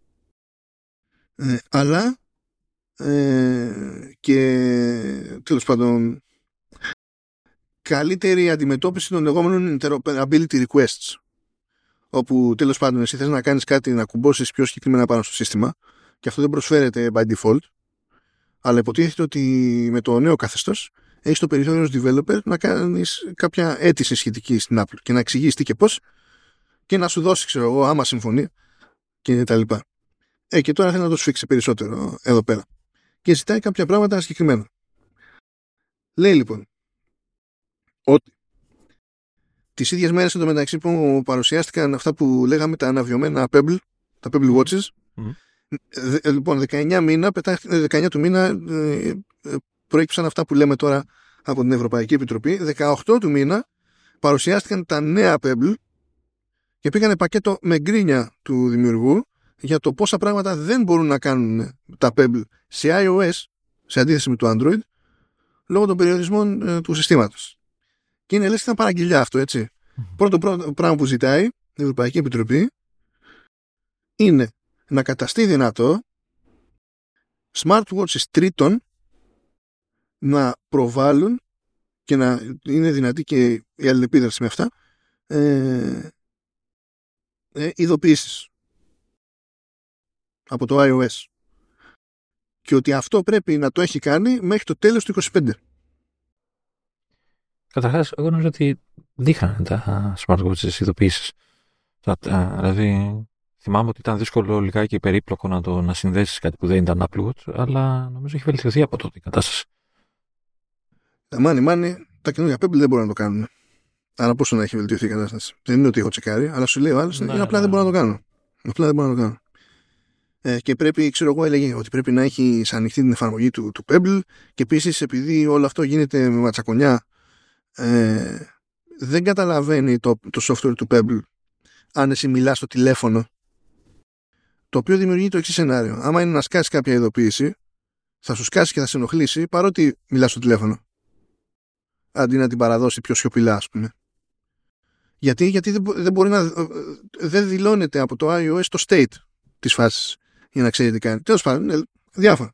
ε, αλλά ε, και τέλος πάντων καλύτερη αντιμετώπιση των λεγόμενων interoperability requests, όπου τέλος πάντων εσύ θες να κάνεις κάτι, να κουμπώσεις πιο συγκεκριμένα πάνω στο σύστημα και αυτό δεν προσφέρεται by default, αλλά υποτίθεται ότι με το νέο καθεστώς έχεις το περιθώριο ως developer να κάνεις κάποια αίτηση σχετική στην Apple και να εξηγείς τι και πώς και να σου δώσει, ξέρω εγώ, άμα συμφωνεί και τα λοιπά. Ε, και τώρα θέλει να το σφίξει περισσότερο εδώ πέρα. Και ζητάει κάποια πράγματα συγκεκριμένα. Λέει λοιπόν ότι τις ίδιες μέρες εντωμεταξύ που παρουσιάστηκαν αυτά που λέγαμε τα αναβιωμένα Pebble, τα Pebble Watches, mm. δε, λοιπόν δεκαεννιά, μήνα, δεκαεννιά του μήνα ε, ε, προέκυψαν αυτά που λέμε τώρα από την Ευρωπαϊκή Επιτροπή. δεκαοκτώ του μήνα παρουσιάστηκαν τα νέα Pebble και πήγανε πακέτο με γκρίνια του δημιουργού για το πόσα πράγματα δεν μπορούν να κάνουν τα Pebble σε iOS σε αντίθεση με το Android λόγω των περιορισμών ε, του συστήματος. Και είναι λες και ήταν παραγγελιά αυτό, έτσι. Mm-hmm. Πρώτο, πρώτο πράγμα που ζητάει η Ευρωπαϊκή Επιτροπή είναι να καταστεί δυνατό smartwatches τρίτων να προβάλλουν και να είναι δυνατή και η αλληλεπίδραση με αυτά ε, ε, ειδοποιήσεις από το iOS. Και ότι αυτό πρέπει να το έχει κάνει μέχρι το τέλος του είκοσι πέντε. Καταρχάς, εγώ νομίζω ότι δείχναν τα smartwatches ειδοποιήσεις. Δηλαδή, θυμάμαι ότι ήταν δύσκολο λιγάκι περίπλοκο να το να συνδέσεις κάτι που δεν ήταν Apple Watch, αλλά νομίζω έχει βελτιωθεί από τότε η κατάσταση. Τα μάνι μάνι, τα καινούργια Pebble δεν μπορούν να το κάνουν. Άρα πόσο να έχει βελτιωθεί η κατάσταση. Δεν είναι ότι έχω τσεκάρει, αλλά σου λέει ο άλλος, ναι, είναι απλά ναι. δεν μπορώ να το κάνω. Απλά δεν μπορώ να το κάνω. Ε, και πρέπει, ξέρω εγώ, έλεγε ότι πρέπει να έχει ανοιχτή την εφαρμογή του, του Pebble, και επίσης επειδή όλο αυτό γίνεται με ματσακονιά, ε, δεν καταλαβαίνει το, το software του Pebble αν εσύ μιλάς στο τηλέφωνο, το οποίο δημιουργεί το εξής σενάριο. Άμα είναι να σκάσει κάποια ειδοποίηση, θα σου σκάσει και θα σε ενοχλήσει παρότι μιλάς στο τηλέφωνο, αντί να την παραδώσει πιο σιωπηλά, ας πούμε. Γιατί, γιατί δεν, δεν μπορεί να δεν δηλώνεται από το iOS το state της φάσης για να ξέρει τι κάνει. Τέλος πάντων, είναι διάφορα.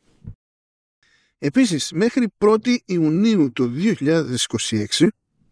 Επίσης, μέχρι πρώτη Ιουνίου του δύο χιλιάδες είκοσι έξι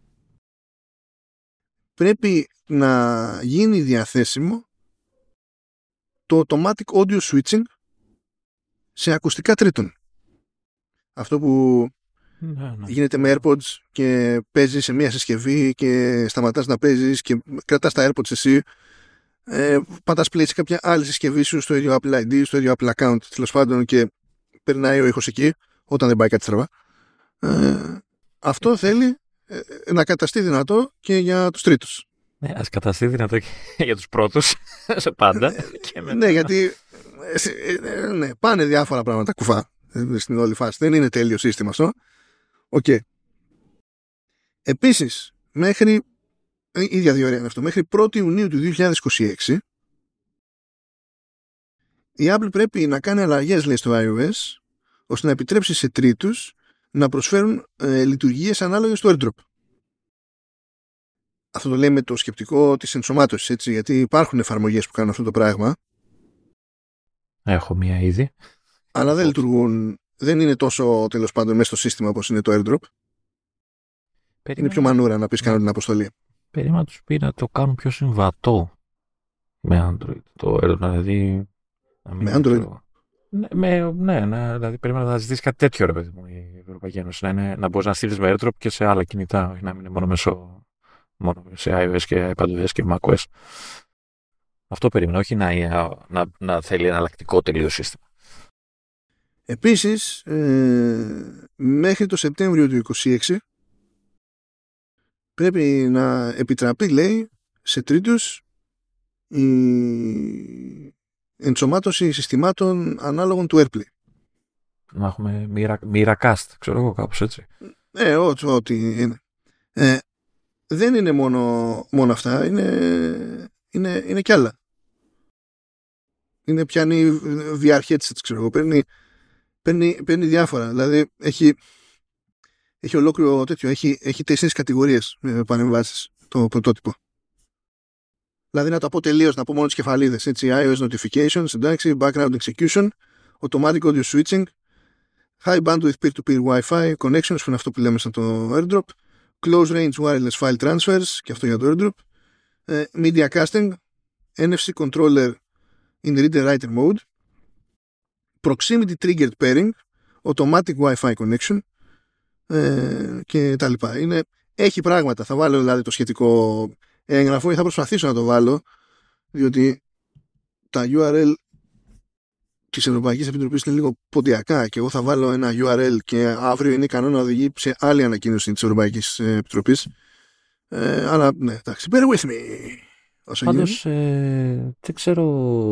πρέπει να γίνει διαθέσιμο το automatic audio switching σε ακουστικά τρίτων. Αυτό που ναι, ναι. γίνεται με AirPods και παίζεις σε μια συσκευή και σταματάς να παίζεις και κρατάς τα AirPods εσύ, ε, πατάς play σε κάποια άλλη συσκευή σου στο ίδιο Apple άι ντι, στο ίδιο Apple account, τέλος πάντων, και περνάει ο ήχος εκεί όταν δεν πάει κάτι στραβά. Ε, αυτό θέλει ε, να καταστεί δυνατό και για τους τρίτους. Ναι, ας καταστεί δυνατό και για τους πρώτους σε πάντα. Και ναι, γιατί ε, ναι, πάνε διάφορα πράγματα κουφά στην όλη φάση. Δεν είναι τέλειο σύστημα αυτό. Οκ. Okay. Επίσης, μέχρι ίδια διορία είναι αυτό, μέχρι πρώτη Ιουνίου του δύο χιλιάδες είκοσι έξι η Apple πρέπει να κάνει αλλαγές, λέει, στο iOS, ώστε να επιτρέψει σε τρίτους να προσφέρουν ε, λειτουργίες ανάλογες στο AirDrop. Αυτό το λέει με το σκεπτικό της ενσωμάτωσης, έτσι, γιατί υπάρχουν εφαρμογές που κάνουν αυτό το πράγμα. Έχω μία ήδη. Αλλά δεν λειτουργούν, δεν είναι τόσο, τέλος πάντων, μέσα στο σύστημα όπως είναι το AirDrop. Περίμενα... Είναι πιο μανούρα να πεις, κάνουν την αποστολή. Περίμενα να τους πει να το κάνουν πιο συμβατό με Android. Το AirDrop, δηλαδή... Με Android. Ναι, με, ναι, ναι, δηλαδή περίμενα να ζητήσει κάτι τέτοιο, ρε παιδί μου, η Ευρωπαϊκή Ένωση. Να, είναι, να μπορείς να στείλεις με AirDrop και σε άλλα κινητά, όχι να μην είναι μόνο, μέσω, μόνο σε iOS και iPadOS και macOS. Αυτό περίμενα, όχι να, να, να θέλει εναλλακτικό τελείως σύστημα. Επίσης, ε, μέχρι το Σεπτέμβριο του είκοσι έξι πρέπει να επιτραπεί, λέει, σε τρίτους η ενσωμάτωση συστημάτων ανάλογων του AirPlay. Να έχουμε Miracast, ξέρω εγώ, κάπως έτσι. Ε, ό,τι, ό,τι είναι. Ε, δεν είναι μόνο, μόνο αυτά, είναι, είναι, είναι κι άλλα. Είναι πιάνει βι αρ headsets, ξέρω εγώ, παίρνει, παίρνει, παίρνει διάφορα. Δηλαδή έχει, έχει ολόκληρο τέτοιο, έχει, έχει τέσσερις κατηγορίες με πανεμβάσεις το πρωτότυπο. Δηλαδή να το πω τελείως, να πω μόνο τις κεφαλίδες, έτσι, iOS notifications, εντάξει, background execution, automatic audio switching, high bandwidth peer-to-peer Wi-Fi connections, που είναι αυτό που λέμε σαν το AirDrop, close range wireless file transfers, και αυτό για το AirDrop, uh, media casting, εν εφ σι controller in reader-writer mode, proximity triggered pairing, automatic Wi-Fi connection, uh, και τα λοιπά. Είναι, έχει πράγματα, θα βάλω δηλαδή το σχετικό έγγραφο ή θα προσπαθήσω να το βάλω, διότι τα γιου αρ ελ της Ευρωπαϊκής Επιτροπής είναι λίγο ποντιακά και εγώ θα βάλω ένα γιου αρ ελ και αύριο είναι ικανό να οδηγεί σε άλλη ανακοίνωση της Ευρωπαϊκής Επιτροπής. Ε, αλλά ναι, εντάξει, bear with me. Πάντως, ε, δεν ξέρω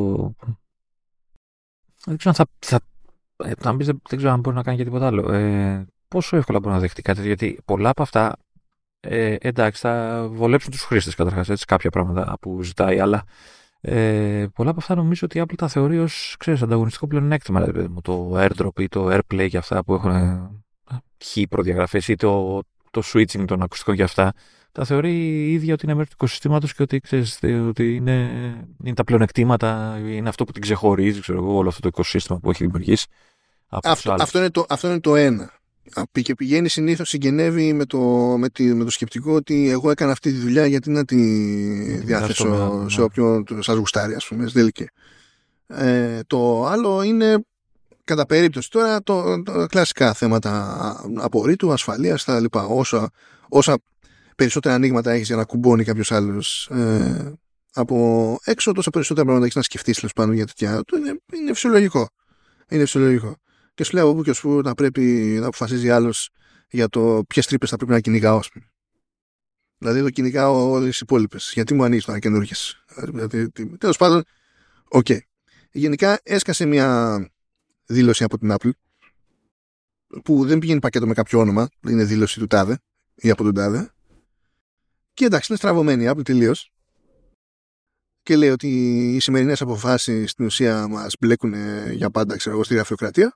δεν ξέρω αν θα, θα ε, να μπεις, δεν ξέρω αν μπορεί να κάνει και τίποτα άλλο. Ε, πόσο εύκολα μπορεί να δεχτεί κάτι, γιατί πολλά από αυτά Ε, εντάξει, θα βολέψουν τους χρήστες καταρχάς, έτσι, κάποια πράγματα που ζητάει, αλλά ε, πολλά από αυτά νομίζω ότι η Apple τα θεωρεί ως, ξέρεις, ανταγωνιστικό πλεονέκτημα, δηλαδή, το AirDrop ή το AirPlay και αυτά που έχουν χι προδιαγραφές, ή το, το switching των ακουστικών και αυτά, τα θεωρεί η ίδια ότι είναι μέρος του οικοσυστήματος και ότι, ξέρεις, ότι είναι, είναι τα πλεονεκτήματα, είναι αυτό που την ξεχωρίζει, ξέρω εγώ, όλο αυτό το οικοσύστημα που έχει δημιουργήσει. Αυτό, αυτό, είναι το, αυτό είναι το ένα. Και πηγαίνει συνήθως, συγγενεύει με το, με, τη, με το σκεπτικό ότι εγώ έκανα αυτή τη δουλειά, γιατί να τη διάθεσω σε όποιον σας γουστάρει, ας πούμε, ε, το άλλο είναι κατά περίπτωση τώρα το, το κλασικά θέματα απορρίτου, ασφαλείας, τα λοιπά. Όσα, όσα περισσότερα ανοίγματα έχεις για να κουμπώνει κάποιος άλλος ε, από έξω, τόσα περισσότερα πράγματα έχεις να σκεφτείς, τέλος πάντων, για τέτοια. Είναι, είναι φυσιολογικό. Είναι φυσιολογικό. Και σου λέω από πού και ως πού να πρέπει να αποφασίζει άλλος για το ποιες τρύπες θα πρέπει να κυνηγάω. Δηλαδή το κυνηγάω όλες τις υπόλοιπες. Γιατί μου ανοίγει τώρα καινούργιες. Δηλαδή, τέλος πάντων, οκ. Okay. Γενικά έσκασε μια δήλωση από την Apple που δεν πηγαίνει πακέτο με κάποιο όνομα. Είναι δήλωση του τάδε ή από τον τάδε. Και εντάξει, είναι στραβωμένη η Apple τελείως. Και λέει ότι οι σημερινές αποφάσεις στην ουσία μας μπλέκουν για πάντα, ξέρω εγώ, στη γραφειοκρατία.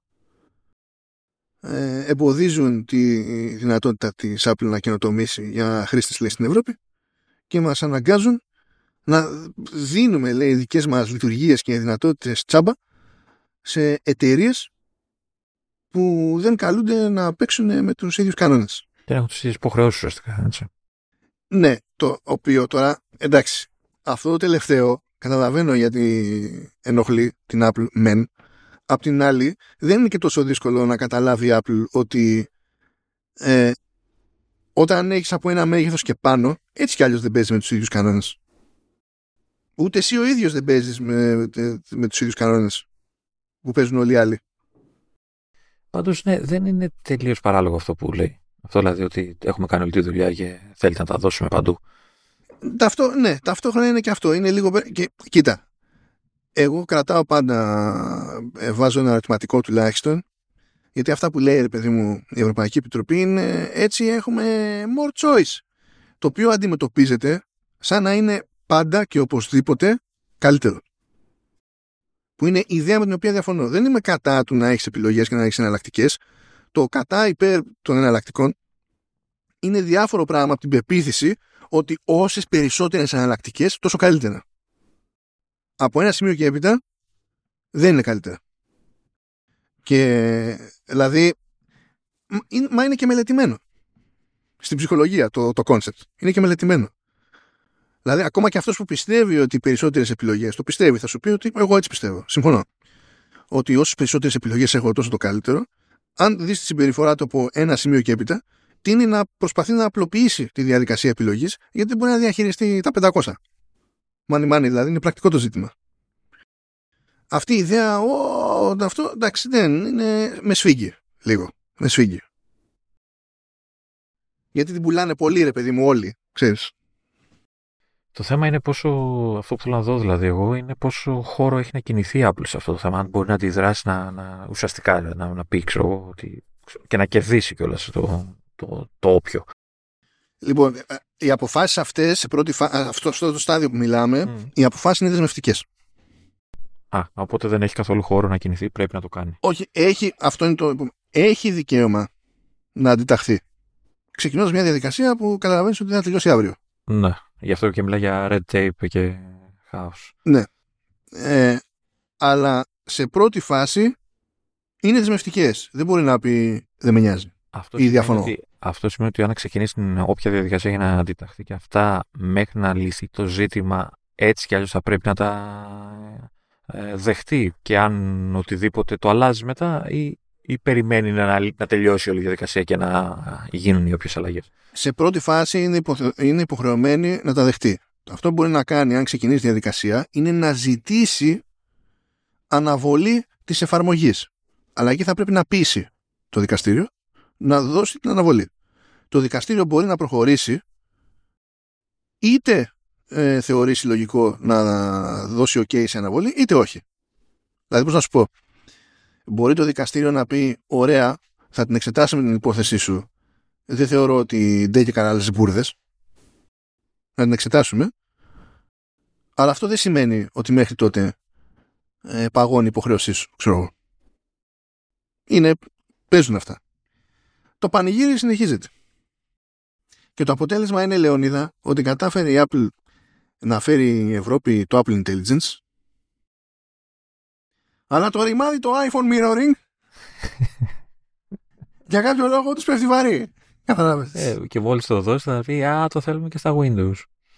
Ε, εμποδίζουν τη δυνατότητα της Apple να καινοτομήσει για χρήστες, λέει, στην Ευρώπη και μας αναγκάζουν να δίνουμε, λέει, δικές μας λειτουργίες και δυνατότητες τσάμπα σε εταιρείες που δεν καλούνται να παίξουν με τους ίδιους κανόνες. Και έχουν τις ίδιες υποχρεώσεις ουσιαστικά, έτσι. Ναι, το οποίο τώρα, εντάξει, αυτό το τελευταίο καταλαβαίνω γιατί ενοχλεί την Apple μεν. Απ' την άλλη, δεν είναι και τόσο δύσκολο να καταλάβει η Apple ότι ε, όταν έχεις από ένα μέγεθος και πάνω, έτσι κι αλλιώς δεν παίζεις με τους ίδιους κανόνες. Ούτε εσύ ο ίδιος δεν παίζεις με, με, με τους ίδιους κανόνες που παίζουν όλοι οι άλλοι. Πάντως, ναι, δεν είναι τελείως παράλογο αυτό που λέει. Αυτό δηλαδή ότι έχουμε κάνει όλη τη δουλειά και θέλετε να τα δώσουμε παντού. Ταυτό, ναι, ταυτόχρονα είναι και αυτό. Είναι λίγο... Και, κοίτα, εγώ κρατάω πάντα, ε, βάζω ένα ερωτηματικό τουλάχιστον, γιατί αυτά που λέει, ρε παιδί μου, η Ευρωπαϊκή Επιτροπή είναι έτσι έχουμε more choice, το οποίο αντιμετωπίζεται σαν να είναι πάντα και οπωσδήποτε καλύτερο. Που είναι η ιδέα με την οποία διαφωνώ. Δεν είμαι κατά του να έχεις επιλογές και να έχεις εναλλακτικές. Το κατά υπέρ των εναλλακτικών είναι διάφορο πράγμα από την πεποίθηση ότι όσες περισσότερες εναλλακτικές, τόσο καλύτερα. Από ένα σημείο και έπειτα δεν είναι καλύτερα. Και δηλαδή, μα είναι και μελετημένο. Στην ψυχολογία το, το concept. Είναι και μελετημένο. Δηλαδή, ακόμα και αυτός που πιστεύει ότι οι περισσότερες επιλογές, το πιστεύει, θα σου πει ότι εγώ έτσι πιστεύω. Συμφωνώ. Ότι όσες περισσότερες επιλογές έχω, τόσο το καλύτερο. Αν δεις τη συμπεριφορά του από ένα σημείο και έπειτα, τείνει να προσπαθεί να απλοποιήσει τη διαδικασία επιλογής, γιατί δεν μπορεί να διαχειριστεί τα πεντακόσια. Money money, δηλαδή, είναι πρακτικό το ζήτημα. Αυτή η ιδέα, ο, αυτό, εντάξει, δεν είναι, με σφίγγει λίγο. Με σφίγγει. Γιατί την πουλάνε πολύ, ρε παιδί μου, όλοι, ξέρεις. Το θέμα είναι πόσο, αυτό που θέλω να δω δηλαδή εγώ, είναι πόσο χώρο έχει να κινηθεί η Apple σε αυτό το θέμα. Αν μπορεί να αντιδράσει να, να, ουσιαστικά να, να πει, ξέρω, ότι, και να κερδίσει κιόλας το, το, το όποιο. Λοιπόν, οι αποφάσεις αυτές, σε πρώτη φα... αυτό, αυτό το στάδιο που μιλάμε, mm. οι αποφάσεις είναι δεσμευτικές. Α, οπότε δεν έχει καθόλου χώρο να κινηθεί, πρέπει να το κάνει. Όχι, έχει, αυτό είναι το, έχει δικαίωμα να αντιταχθεί. Ξεκινώντας μια διαδικασία που καταλαβαίνεις ότι θα τελειώσει αύριο. Ναι, γι' αυτό και μιλάει για red tape και χάος. Ναι, ε, αλλά σε πρώτη φάση είναι δεσμευτικές. Δεν μπορεί να πει δεν με νοιάζει αυτό ή διαφωνώ. Ότι, αυτό σημαίνει ότι αν ξεκινήσει την όποια διαδικασία για να αντιταχθεί και αυτά μέχρι να λυθεί το ζήτημα, έτσι κι αλλιώς θα πρέπει να τα ε, δεχτεί, και αν οτιδήποτε το αλλάζει μετά ή, ή περιμένει να, να τελειώσει όλη η διαδικασία και να γίνουν οι όποιες αλλαγές. Σε πρώτη φάση είναι, υπο, είναι υποχρεωμένη να τα δεχτεί. Αυτό που μπορεί να κάνει αν ξεκινήσει τη διαδικασία είναι να ζητήσει αναβολή της εφαρμογής. Αλλά εκεί θα πρέπει να πείσει το δικαστήριο να δώσει την αναβολή. Το δικαστήριο μπορεί να προχωρήσει, είτε ε, θεωρήσει λογικό να δώσει ok σε αναβολή, είτε όχι. Δηλαδή, πώς να σου πω, μπορεί το δικαστήριο να πει ωραία, θα την εξετάσουμε την υπόθεσή σου, δεν θεωρώ ότι ντε και κανάλες μπουρδες, να την εξετάσουμε, αλλά αυτό δεν σημαίνει ότι μέχρι τότε ε, παγώνει η υποχρέωσή σου, ξέρω εγώ. Είναι, παίζουν αυτά. Το πανηγύρι συνεχίζεται. Και το αποτέλεσμα είναι, Λεωνίδα, ότι κατάφερε η Apple να φέρει η Ευρώπη το Apple Intelligence, αλλά το ρημάδι το iPhone mirroring για κάποιο λόγο τους πέφτει βαρύ. Ε, και μόλις το δώσει θα πει α, το θέλουμε και στα Windows.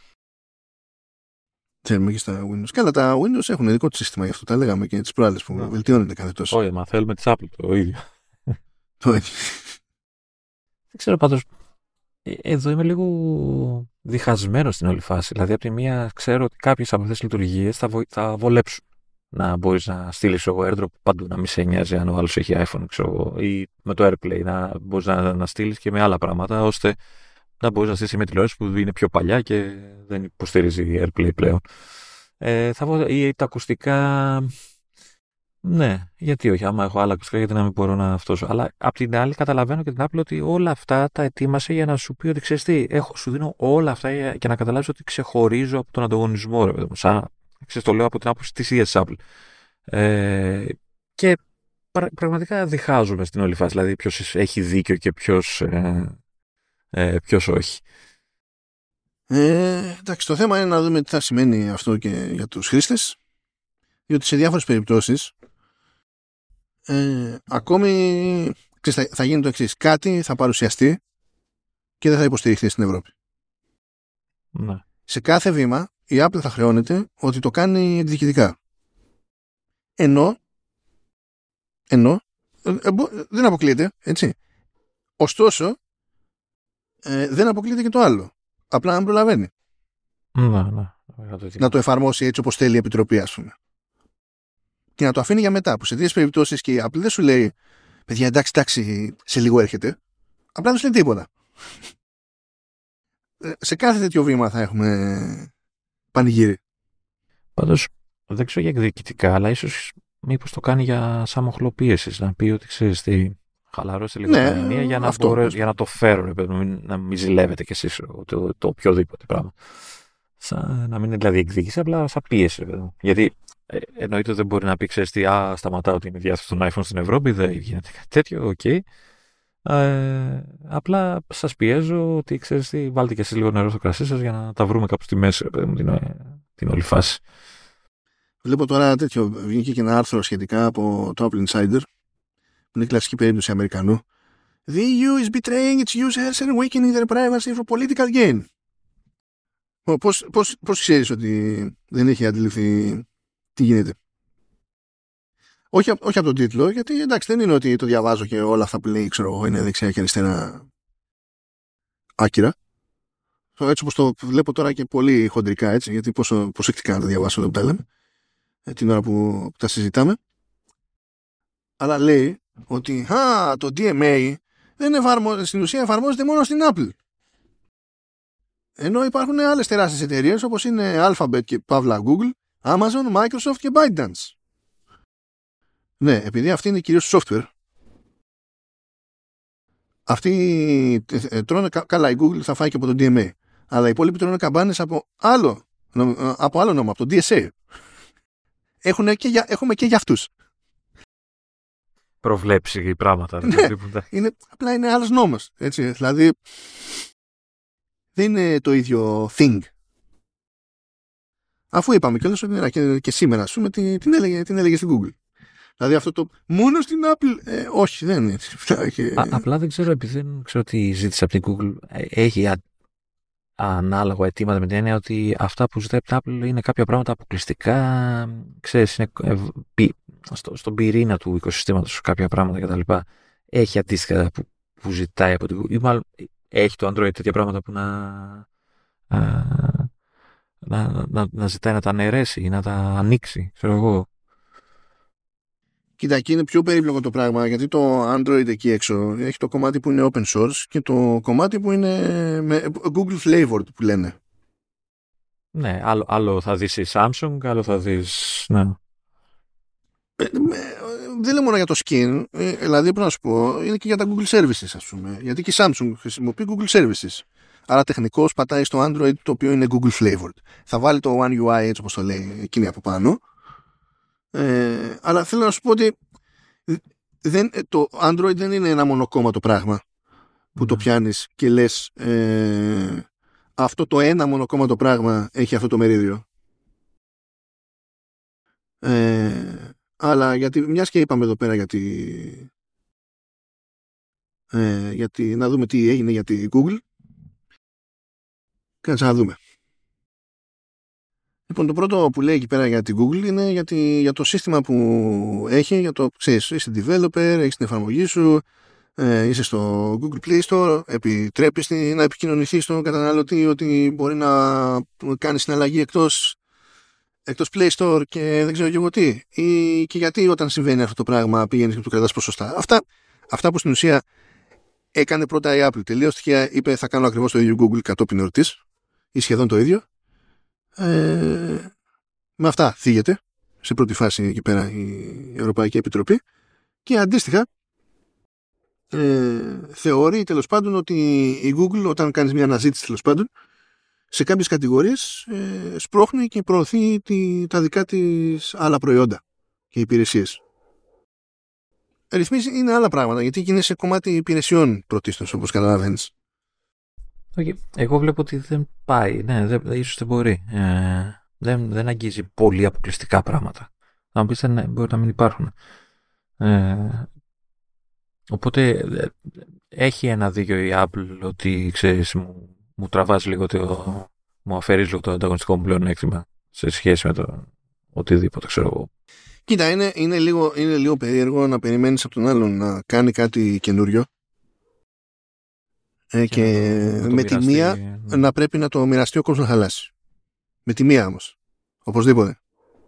Θέλουμε και στα Windows. Καλά, τα Windows έχουν δικό του σύστημα, γι' αυτό τα λέγαμε και τις προάλλες που yeah. βελτιώνεται κάθε τόσο. Όχι, μα θέλουμε τις Apple το ίδιο. Το ίδιο. Δεν ξέρω πάντως, εδώ είμαι λίγο διχασμένο στην όλη φάση. Δηλαδή, από τη μία ξέρω ότι κάποιες από αυτές τις λειτουργίες θα, βο... θα βολέψουν. Να μπορείς να στείλεις εγώ AirDrop παντού, να μην σε νοιάζει αν ο άλλος έχει iPhone, ξέρω, ή με το AirPlay να μπορείς να, να στείλεις και με άλλα πράγματα, ώστε να μπορείς να στήσεις με τηλεόραση που είναι πιο παλιά και δεν υποστηρίζει AirPlay πλέον. Ε, θα πω, ή τα ακουστικά. Ναι, γιατί όχι, άμα έχω άλλα ακουστικά, γιατί να μην μπορώ να αυτό. Αλλά απ' την άλλη, καταλαβαίνω και την Apple ότι όλα αυτά τα ετοίμασε για να σου πει ότι ξέρεις τι, έχω, σου δίνω όλα αυτά για, για να καταλάβεις ότι ξεχωρίζω από τον ανταγωνισμό. Ρε, παιδί μου, σαν, ξέρεις, το λέω από την άποψη της ίδιας της Apple. Ε, και πρα, πραγματικά διχάζομαι στην όλη φάση, δηλαδή ποιος έχει δίκιο και ποιος, ε, ε, ποιος όχι. Ε, εντάξει, το θέμα είναι να δούμε τι θα σημαίνει αυτό και για τους χρήστες, διότι σε διάφορες περιπτώσεις ε, ακόμη ξέρεις, θα, θα γίνει το εξής, κάτι θα παρουσιαστεί και δεν θα υποστηριχθεί στην Ευρώπη. Ναι. Σε κάθε βήμα η Apple θα χρεώνεται ότι το κάνει εκδικητικά. Ενώ, ενώ ε, ε, δεν αποκλείεται, έτσι. Ωστόσο, ε, δεν αποκλείεται και το άλλο. Απλά αν προλαβαίνει. Ναι, ναι. Να το εφαρμόσει έτσι όπως θέλει η Επιτροπή, ας πούμε. Και να το αφήνει για μετά. Που σε δύο περιπτώσεις και η Apple δεν σου λέει, παιδιά, εντάξει, εντάξει, σε λίγο έρχεται. Απλά δεν σου λέει τίποτα. Σε κάθε τέτοιο βήμα θα έχουμε πανηγύρι. Πάντως, δεν ξέρω για εκδικητικά, αλλά ίσως μήπως το κάνει για σαν μοχλοποίηση. Να πει ότι ξέρεις τι, χαλαρώστε λίγο ναι, την ερμηνεία για, να μπορέ, για να το φέρω, ρε, να μην ζηλεύετε κι εσείς το, το οποιοδήποτε πράγμα. Σαν, να μην είναι δηλαδή εκδίκηση, απλά σαν πίεση, ρε, παιδί. Γιατί ε, εννοείται ότι δεν μπορεί να πει, ξέρεις τι, α, σταματάω την διάθεση των iPhone στην Ευρώπη, δεν γίνεται κάτι τέτοιο, οκ. Okay. Ε, απλά σας πιέζω ότι, ξέρεις τι, βάλτε κι εσείς λίγο νερό στο κρασί σας για να τα βρούμε κάπου στη μέση, ρε, παιδί, την, την όλη φάση. Βλέπω τώρα τέτοιο, βγήκε και ένα άρθρο σχετικά από το Apple Insider, που είναι κλασική περίπτωση Αμερικανού. The E U is betraying its users and weakening their privacy for political gain. Πώς, πώς, πώς ξέρεις ότι δεν έχει αντιληφθεί τι γίνεται? Όχι, όχι από τον τίτλο, γιατί εντάξει δεν είναι ότι το διαβάζω και όλα αυτά που λέει, ξέρω εγώ, είναι δεξιά και αριστερά άκυρα. Έτσι όπως το βλέπω τώρα και πολύ χοντρικά, έτσι, γιατί πόσο προσεκτικά να τα διαβάσω εδώ που τα λέμε, την ώρα που, που τα συζητάμε. Αλλά λέει ότι α, το ντι εμ έι δεν εφαρμο... στην ουσία εφαρμόζεται μόνο στην Apple. Ενώ υπάρχουν άλλες τεράστιες εταιρείες όπως είναι Alphabet και Pavla Google, Amazon, Microsoft και ByteDance. Ναι, επειδή αυτή είναι κυρίως software, αυτοί τρώνε καλά, η Google θα φάει και από το ντι εμ έι. Αλλά οι υπόλοιποι τρώνε καμπάνες από άλλο, από άλλο νόμο, από το ντι ες έι. Έχουν και για, έχουμε και για αυτούς. Προβλέψει οι πράγματα. Ναι, είναι, απλά είναι άλλος νόμος. Έτσι, δηλαδή δεν είναι το ίδιο thing. Αφού είπαμε κιόλας ότι και, και σήμερα ας πούμε, την, την, έλεγε, την έλεγε στην Google. Δηλαδή αυτό το μόνο στην Apple, ε, όχι, δεν είναι έτσι. Α, απλά δεν ξέρω, επειδή δεν ξέρω τι ζήτησε από την Google, έχει α, ανάλογα αιτήματα με την έννοια ότι αυτά που ζητάει από την Apple είναι κάποια πράγματα αποκλειστικά, ξέρεις, είναι, ε, πι, στο, στον πυρήνα του οικοσυστήματος κάποια πράγματα κτλ. Έχει αντίστοιχα που, που ζητάει από την Google, ή μάλλον έχει το Android τέτοια πράγματα που να, α, να, να, να ζητάει να τα αναιρέσει ή να τα ανοίξει, ξέρω εγώ. Κοίτα, εκεί είναι πιο περίπλοκο το πράγμα, γιατί το Android εκεί έξω έχει το κομμάτι που είναι open source και το κομμάτι που είναι με Google flavored που λένε. Ναι, άλλο, άλλο θα δεις η Samsung, άλλο θα δεις... Ναι. Ε, δεν λέω μόνο για το skin, ε, δηλαδή πρέπει να σου πω, είναι και για τα Google Services, ας πούμε. Γιατί και η Samsung χρησιμοποιεί Google Services. Άρα τεχνικώς πατάει στο Android το οποίο είναι Google flavored. Θα βάλει το One γιου άι έτσι όπως το λέει εκείνη από πάνω. Ε, αλλά θέλω να σου πω ότι δεν, το Android δεν είναι ένα μονοκόμματο πράγμα που mm. το πιάνεις και λες ε, αυτό το ένα μονοκόμματο πράγμα έχει αυτό το μερίδιο. Ε, αλλά γιατί μιας και είπαμε εδώ πέρα γιατί, ε, γιατί να δούμε τι έγινε για τη Google, κάτσε να δούμε. Λοιπόν, το πρώτο που λέει εκεί πέρα για την Google είναι για, τη, για το σύστημα που έχει, για το, ξέρεις, είσαι developer, έχεις την εφαρμογή σου, ε, είσαι στο Google Play Store, επιτρέπεις να επικοινωνηθεί στον καταναλωτή ότι μπορεί να κάνει συναλλαγή εκτός, εκτός Play Store και δεν ξέρω και εγώ τι. Ή και γιατί όταν συμβαίνει αυτό το πράγμα πηγαίνεις και του κρατάς ποσοστά. Αυτά, αυτά που στην ουσία έκανε πρώτα η Apple. Τελείως τυχαία είπε θα κάνω ακριβώς το ίδιο Google κατόπιν εορτής ή σχεδόν το ίδιο. Ε, με αυτά θίγεται σε πρώτη φάση εκεί πέρα η Ευρωπαϊκή Επιτροπή και αντίστοιχα ε, θεωρεί τέλος πάντων ότι η Google όταν κάνεις μια αναζήτηση τέλος πάντων σε κάποιες κατηγορίες ε, σπρώχνει και προωθεί τη, τα δικά της άλλα προϊόντα και υπηρεσίες. Ρυθμίζει είναι άλλα πράγματα γιατί είναι σε κομμάτι υπηρεσιών πρωτίστως όπως καταλαβαίνεις. Okay. Εγώ βλέπω ότι δεν πάει, ναι, δεν, ίσως δεν μπορεί. Ε, δεν, δεν αγγίζει πολύ αποκλειστικά πράγματα. Να μου πεις ναι, μπορεί να μην υπάρχουν. Ε, οπότε ε, έχει ένα δίκιο η Apple ότι ξέρεις μου, μου τραβάς λίγο το, μου αφαίρεις λίγο το ανταγωνιστικό μου πλεονέκτημα σε σχέση με το οτιδήποτε ξέρω εγώ. Κοίτα, είναι, είναι, λίγο, είναι λίγο περίεργο να περιμένεις από τον άλλον να κάνει κάτι καινούριο ε, και, και με, με τη μία ναι. να πρέπει να το μοιραστεί ο κόσμος να χαλάσει. Με τη μία όμως. Οπωσδήποτε.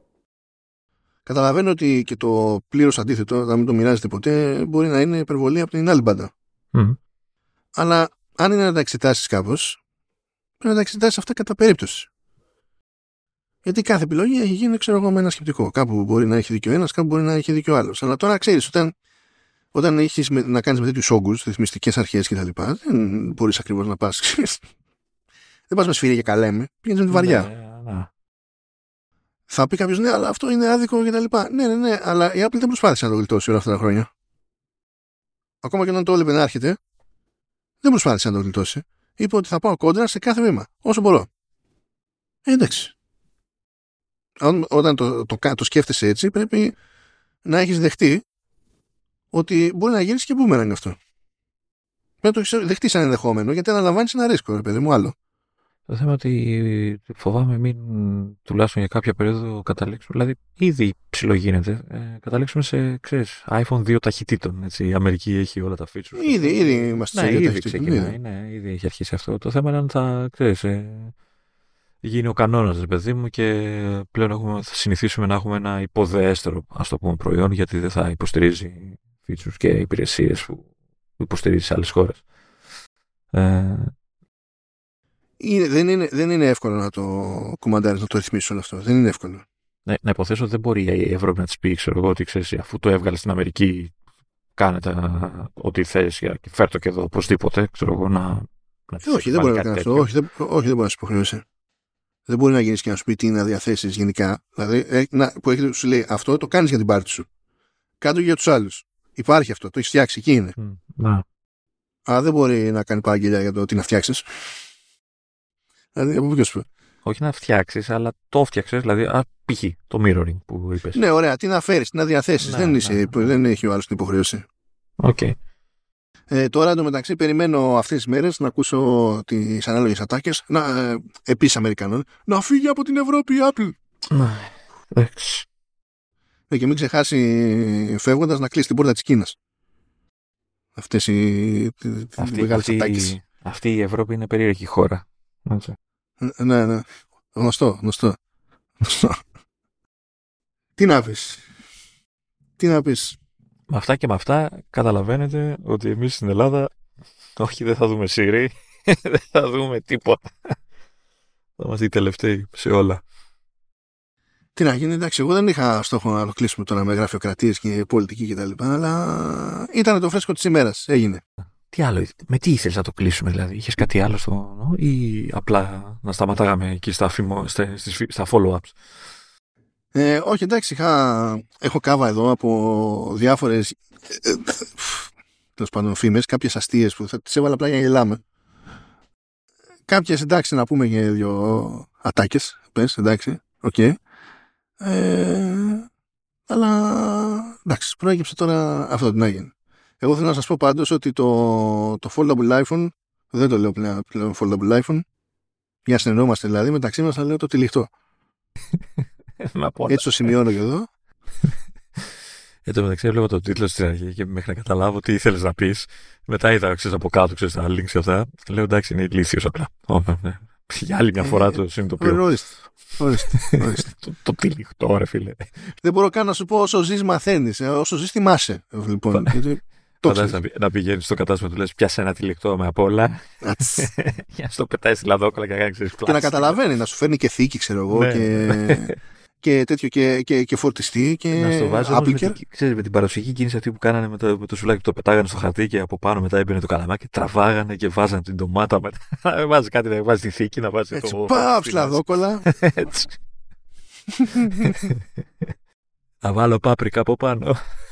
Καταλαβαίνω ότι και το πλήρως αντίθετο, να μην το μοιράζεται ποτέ, μπορεί να είναι υπερβολή από την άλλη μπάντα. Mm. Αλλά αν είναι να τα εξετάσεις κάπως, πρέπει να τα εξετάσεις αυτά κατά περίπτωση. Γιατί κάθε επιλογή έχει γίνει, ξέρω εγώ, με ένα σκεπτικό. Κάπου μπορεί να έχει δίκιο ένας, κάπου μπορεί να έχει δίκιο άλλος. Αλλά τώρα ξέρεις, όταν, όταν έχεις να κάνεις με τέτοιους όγκους, ρυθμιστικές αρχές κτλ., δεν μπορείς ακριβώς να πας. Δεν πας με σφύρια και καλέμε, πηγαίνεις με τη βαριά. Ναι, ναι. Θα πει κάποιος, ναι, αλλά αυτό είναι άδικο κτλ. Ναι, ναι, ναι, αλλά η Apple δεν προσπάθησε να το γλιτώσει όλα αυτά τα χρόνια. Ακόμα και όταν το έβλεπε να έρχεται, δεν προσπάθησε να το γλιτώσει. Είπε ότι θα πάω κόντρα σε κάθε βήμα, όσο μπορώ. Ε, εντάξει. Όταν το, το, το, το σκέφτεσαι έτσι, πρέπει να έχεις δεχτεί ότι μπορεί να γίνεις και boomerang αυτό. Πρέπει να το δεχτείς σαν ενδεχόμενο, γιατί αναλαμβάνεις ένα ρίσκο, ρε παιδί μου, άλλο. Το θέμα ότι φοβάμαι μην τουλάχιστον για κάποια περίοδο καταλήξουμε, δηλαδή ήδη ψιλογίνεται, ε, καταλήξουμε σε, ξέρεις, άιφον δύο ταχυτήτων, έτσι, η Αμερική έχει όλα τα features. Ήδη, ήδη είμαστε ναι, σε δύο ήδη ταχυτήτων. Ξεκινάει, ναι, ήδη έχει αρχίσει αυτό. Το θέμα είναι αν θα, ξέρεις, ε, γίνει ο κανόνας, ρε παιδί μου, και πλέον έχουμε, θα συνηθίσουμε να έχουμε ένα υποδεέστερο, ας το πούμε, προϊόν, γιατί δεν θα υποστηρίζει features και υπηρεσίες που υποστηρίζει σε άλλες χώρες. Ε, Είναι, δεν, είναι, δεν είναι εύκολο να το κουμαντάρεις, να το ρυθμίσεις όλο αυτό. Δεν είναι εύκολο. Ναι, να υποθέσω ότι δεν μπορεί η Ευρώπη να της πει, ξέρω εγώ, ότι ξέρεις, αφού το έβγαλε στην Αμερική, κάνε τα ό,τι θες και φέρ' το και εδώ οπωσδήποτε, ξέρω εγώ, να... να ε, όχι, δεν μπορεί να κάνει αυτό. Όχι, δεν, όχι, δεν μπορεί να σου υποχρεώσει. Δεν μπορεί να γίνεις και να σου πει τι να διαθέσεις γενικά. Δηλαδή, ε, να, που έχει, σου λέει αυτό το κάνεις για την πάρτι σου. Κάτω για τους άλλους. Υπάρχει αυτό, το έχεις φτιάξει, εκεί είναι. Mm, να. Αλλά δεν μπορεί να κάνει παραγγελία για το τι να φτιάξεις. Δηλαδή, από ποιος... Όχι να φτιάξεις, αλλά το φτιάξες, δηλαδή, α, π.χ. το mirroring που είπες. Ναι, ωραία, τι να φέρεις, τι να διαθέσεις. Ναι, δεν, ναι, είσαι, ναι. Δεν έχει ο άλλος την υποχρέωση. Οκ. Okay. Ε, τώρα εντωμεταξύ περιμένω αυτές τις μέρες να ακούσω τις ανάλογες ατάκες να, ε, επίσης Αμερικανών να φύγει από την Ευρώπη η Apple. Εντάξει. Ε, και μην ξεχάσει φεύγοντας να κλείσει την πόρτα της Κίνας. Αυτές οι μεγάλες ατάκες. Αυτή η Ευρώπη είναι περίεργη χώρα. Ναι, ναι. Γνωστό, γνωστό. γνωστό. Τι να πεις. Τι να πεις. Με αυτά και με αυτά καταλαβαίνετε ότι εμείς στην Ελλάδα όχι, δεν θα δούμε Siri, δεν θα δούμε τίποτα. Θα είμαστε οι τελευταίοι σε όλα. Τι να γίνει, εντάξει, εγώ δεν είχα στόχο να το κλείσουμε τώρα με γραφειοκρατίες και πολιτική κτλ. Αλλά ήταν το φρέσκο της ημέρας, έγινε. Τι άλλο, με τι ήθελες να το κλείσουμε δηλαδή, είχες κάτι άλλο στο, ή απλά να σταματάγαμε εκεί στα, στα, στα follow-ups. Ε, όχι, εντάξει, είχα, έχω κάβα εδώ από διάφορες ε, τέλος πάντων φήμες, κάποιες αστείες που θα τις έβαλα απλά για να γελάμε. Κάποιες, εντάξει, να πούμε και δύο ατάκες, πες, εντάξει, οκ. Okay. Ε, αλλά, εντάξει, προέκυψε τώρα αυτό την έγινε. Εγώ θέλω να σας πω πάντως ότι το, το foldable iPhone, δεν το λέω πλέον, πλέον foldable iPhone, για να συνεννοούμαστε δηλαδή, μεταξύ μας θα λέω το τυλιχτό. Έτσι το σημειώνω και εδώ. Εν τω μεταξύ έβλεπα τον τίτλο στην αρχή και μέχρι να καταλάβω τι ήθελες να πεις. Μετά είδα, ξέρεις, από κάτω, ξέρεις, τα links και αυτά. Λέω, εντάξει, είναι ηλίθιος απλά. Για άλλη μια φορά το συνειδητοποιώ. Ορίστε. Το τυλιχτό, ρε φίλε. Δεν μπορώ καν να σου πω όσο ζεις μαθαίνεις. Όσο ζεις θυμάσαι. Λοιπόν. Φαντάζεσαι να, να πηγαίνει στο κατάστημα του λες πιάσε ένα τυλικτό με απ' όλα. Για να στο πετάει στη λαδόκολα και να κάνει ξέρεις Και να καταλαβαίνει, να σου φέρνει και θήκη, ξέρω εγώ. Ναι. Και, και τέτοιο και, και, και φορτιστή. Και να στο βάζει άπλικερ. Με, ξέρεις, με την παραδοσιακή κίνηση αυτή που κάνανε με το, με το σουλάκι που το πετάγανε στο χαρτί και από πάνω μετά έμπαινε το καλαμάκι, τραβάγανε και βάζανε την ντομάτα μετά. Να βάζει κάτι, να βάζει τη θήκη, να βάζει έτσι, το. Πάω στη λαδόκολα. Έτσι. Να βάλω πάπρικα από πάνω.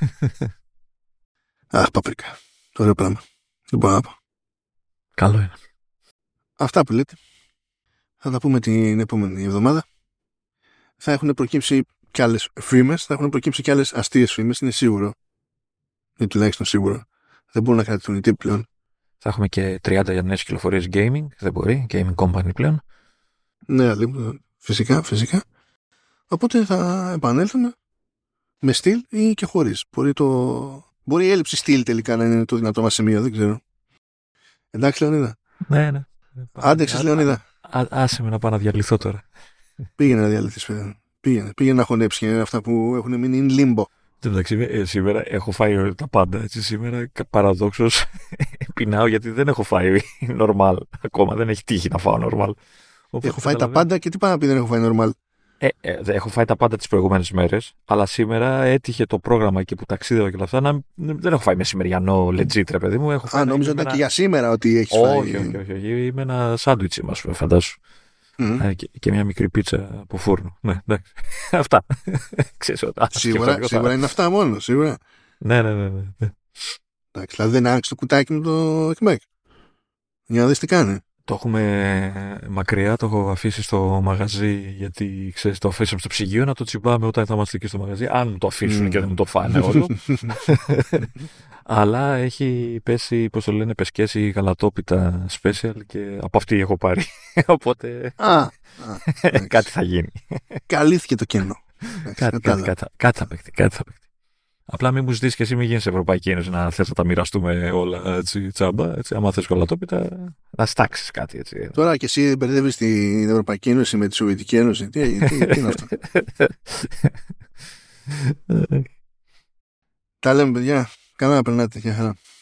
Αχ, παπρικά. Το ωραίο πράγμα. Δεν μπορώ να πω. Καλό είναι. Αυτά που λέτε. Θα τα πούμε την επόμενη εβδομάδα. Θα έχουν προκύψει κι άλλες φήμες. Θα έχουν προκύψει κι άλλες αστείες φήμες. Είναι σίγουρο. Είναι τουλάχιστον σίγουρο. Δεν μπορούν να κρατηθούν οι τύποι πλέον. Θα έχουμε και τριάντα για νέες κυκλοφορίες gaming. Δεν μπορεί. Gaming company πλέον. Ναι, λοιπόν, φυσικά, φυσικά. Οπότε θα επανέλθουμε με στυλ ή και χωρίς. Μπορεί το... Μπορεί η έλλειψη στυλ τελικά να είναι το δυνατό μας σημείο, δεν ξέρω. Εντάξει, Λεωνίδα. Ναι, ναι. Άντεξες, Λεωνίδα. Α, άσε με να πάω να διαλυθώ τώρα. Πήγαινε να διαλυθείς, παιδί. Πήγαινε. Πήγαινε να χωνέψει αυτά που έχουν μείνει in limbo. Εν τω μεταξύ, σήμερα έχω φάει τα πάντα. Έτσι, σήμερα παραδόξως πεινάω γιατί δεν έχω φάει normal. Ακόμα δεν έχει τύχει να φάω normal. Οπότε έχω φάει τα πάντα και τι πάει να πει δεν έχω φάει normal. Ε, ε, έχω φάει τα πάντα τις προηγούμενες μέρες, αλλά σήμερα έτυχε το πρόγραμμα εκεί που ταξίδευα και όλα αυτά. Να, δεν έχω φάει μεσημεριανό legit, ρε παιδί μου. Έχω φάει Α, νόμιζα ότι ήταν και για σήμερα ότι έχεις όχι, φάει. Όχι, όχι, όχι, όχι. Είμαι ένα σάντουιτσι μας, φαντάσου. Mm. Ε, και, και μια μικρή πίτσα από φούρνο. Ναι, εντάξει. Αυτά. Ξέρεις, σίγουρα, σίγουρα είναι αυτά μόνο, σίγουρα. Ναι, ναι, ναι. ναι. Εντάξει, δηλαδή δεν άνοιξε το κουτάκι με το εκμέκ. Για να δεις τι κάνει. Το έχουμε μακριά, το έχω αφήσει στο μαγαζί γιατί ξέρεις, το αφήσαμε στο ψυγείο να το τσιμπάμε όταν θα είμαστε εκεί στο μαγαζί. Αν μου το αφήσουν mm. και δεν μου το φάνε όλο. Αλλά έχει πέσει, πώς το λένε, πεσκέσει γαλατόπιτα special και από αυτή έχω πάρει. Οπότε α, α, κάτι θα γίνει. Καλύφθηκε το κενό. κάτι, κάτι, κάτι, κάτι θα παιχτεί, κάτι θα παιχτεί. Απλά μην μου ζητήσει και εσύ, μην γίνει Ευρωπαϊκή Ένωση να θες να τα μοιραστούμε όλα έτσι, τσάμπα. Έτσι, άμα θες γαλατόπιτα, να στάξει κάτι. Έτσι. Τώρα και εσύ μπερδεύεις την Ευρωπαϊκή Ένωση με τη Σοβιετική Ένωση. Τι, τι, τι είναι αυτό. Τα λέμε, παιδιά. Καλά να περνάτε. Γεια χαρά.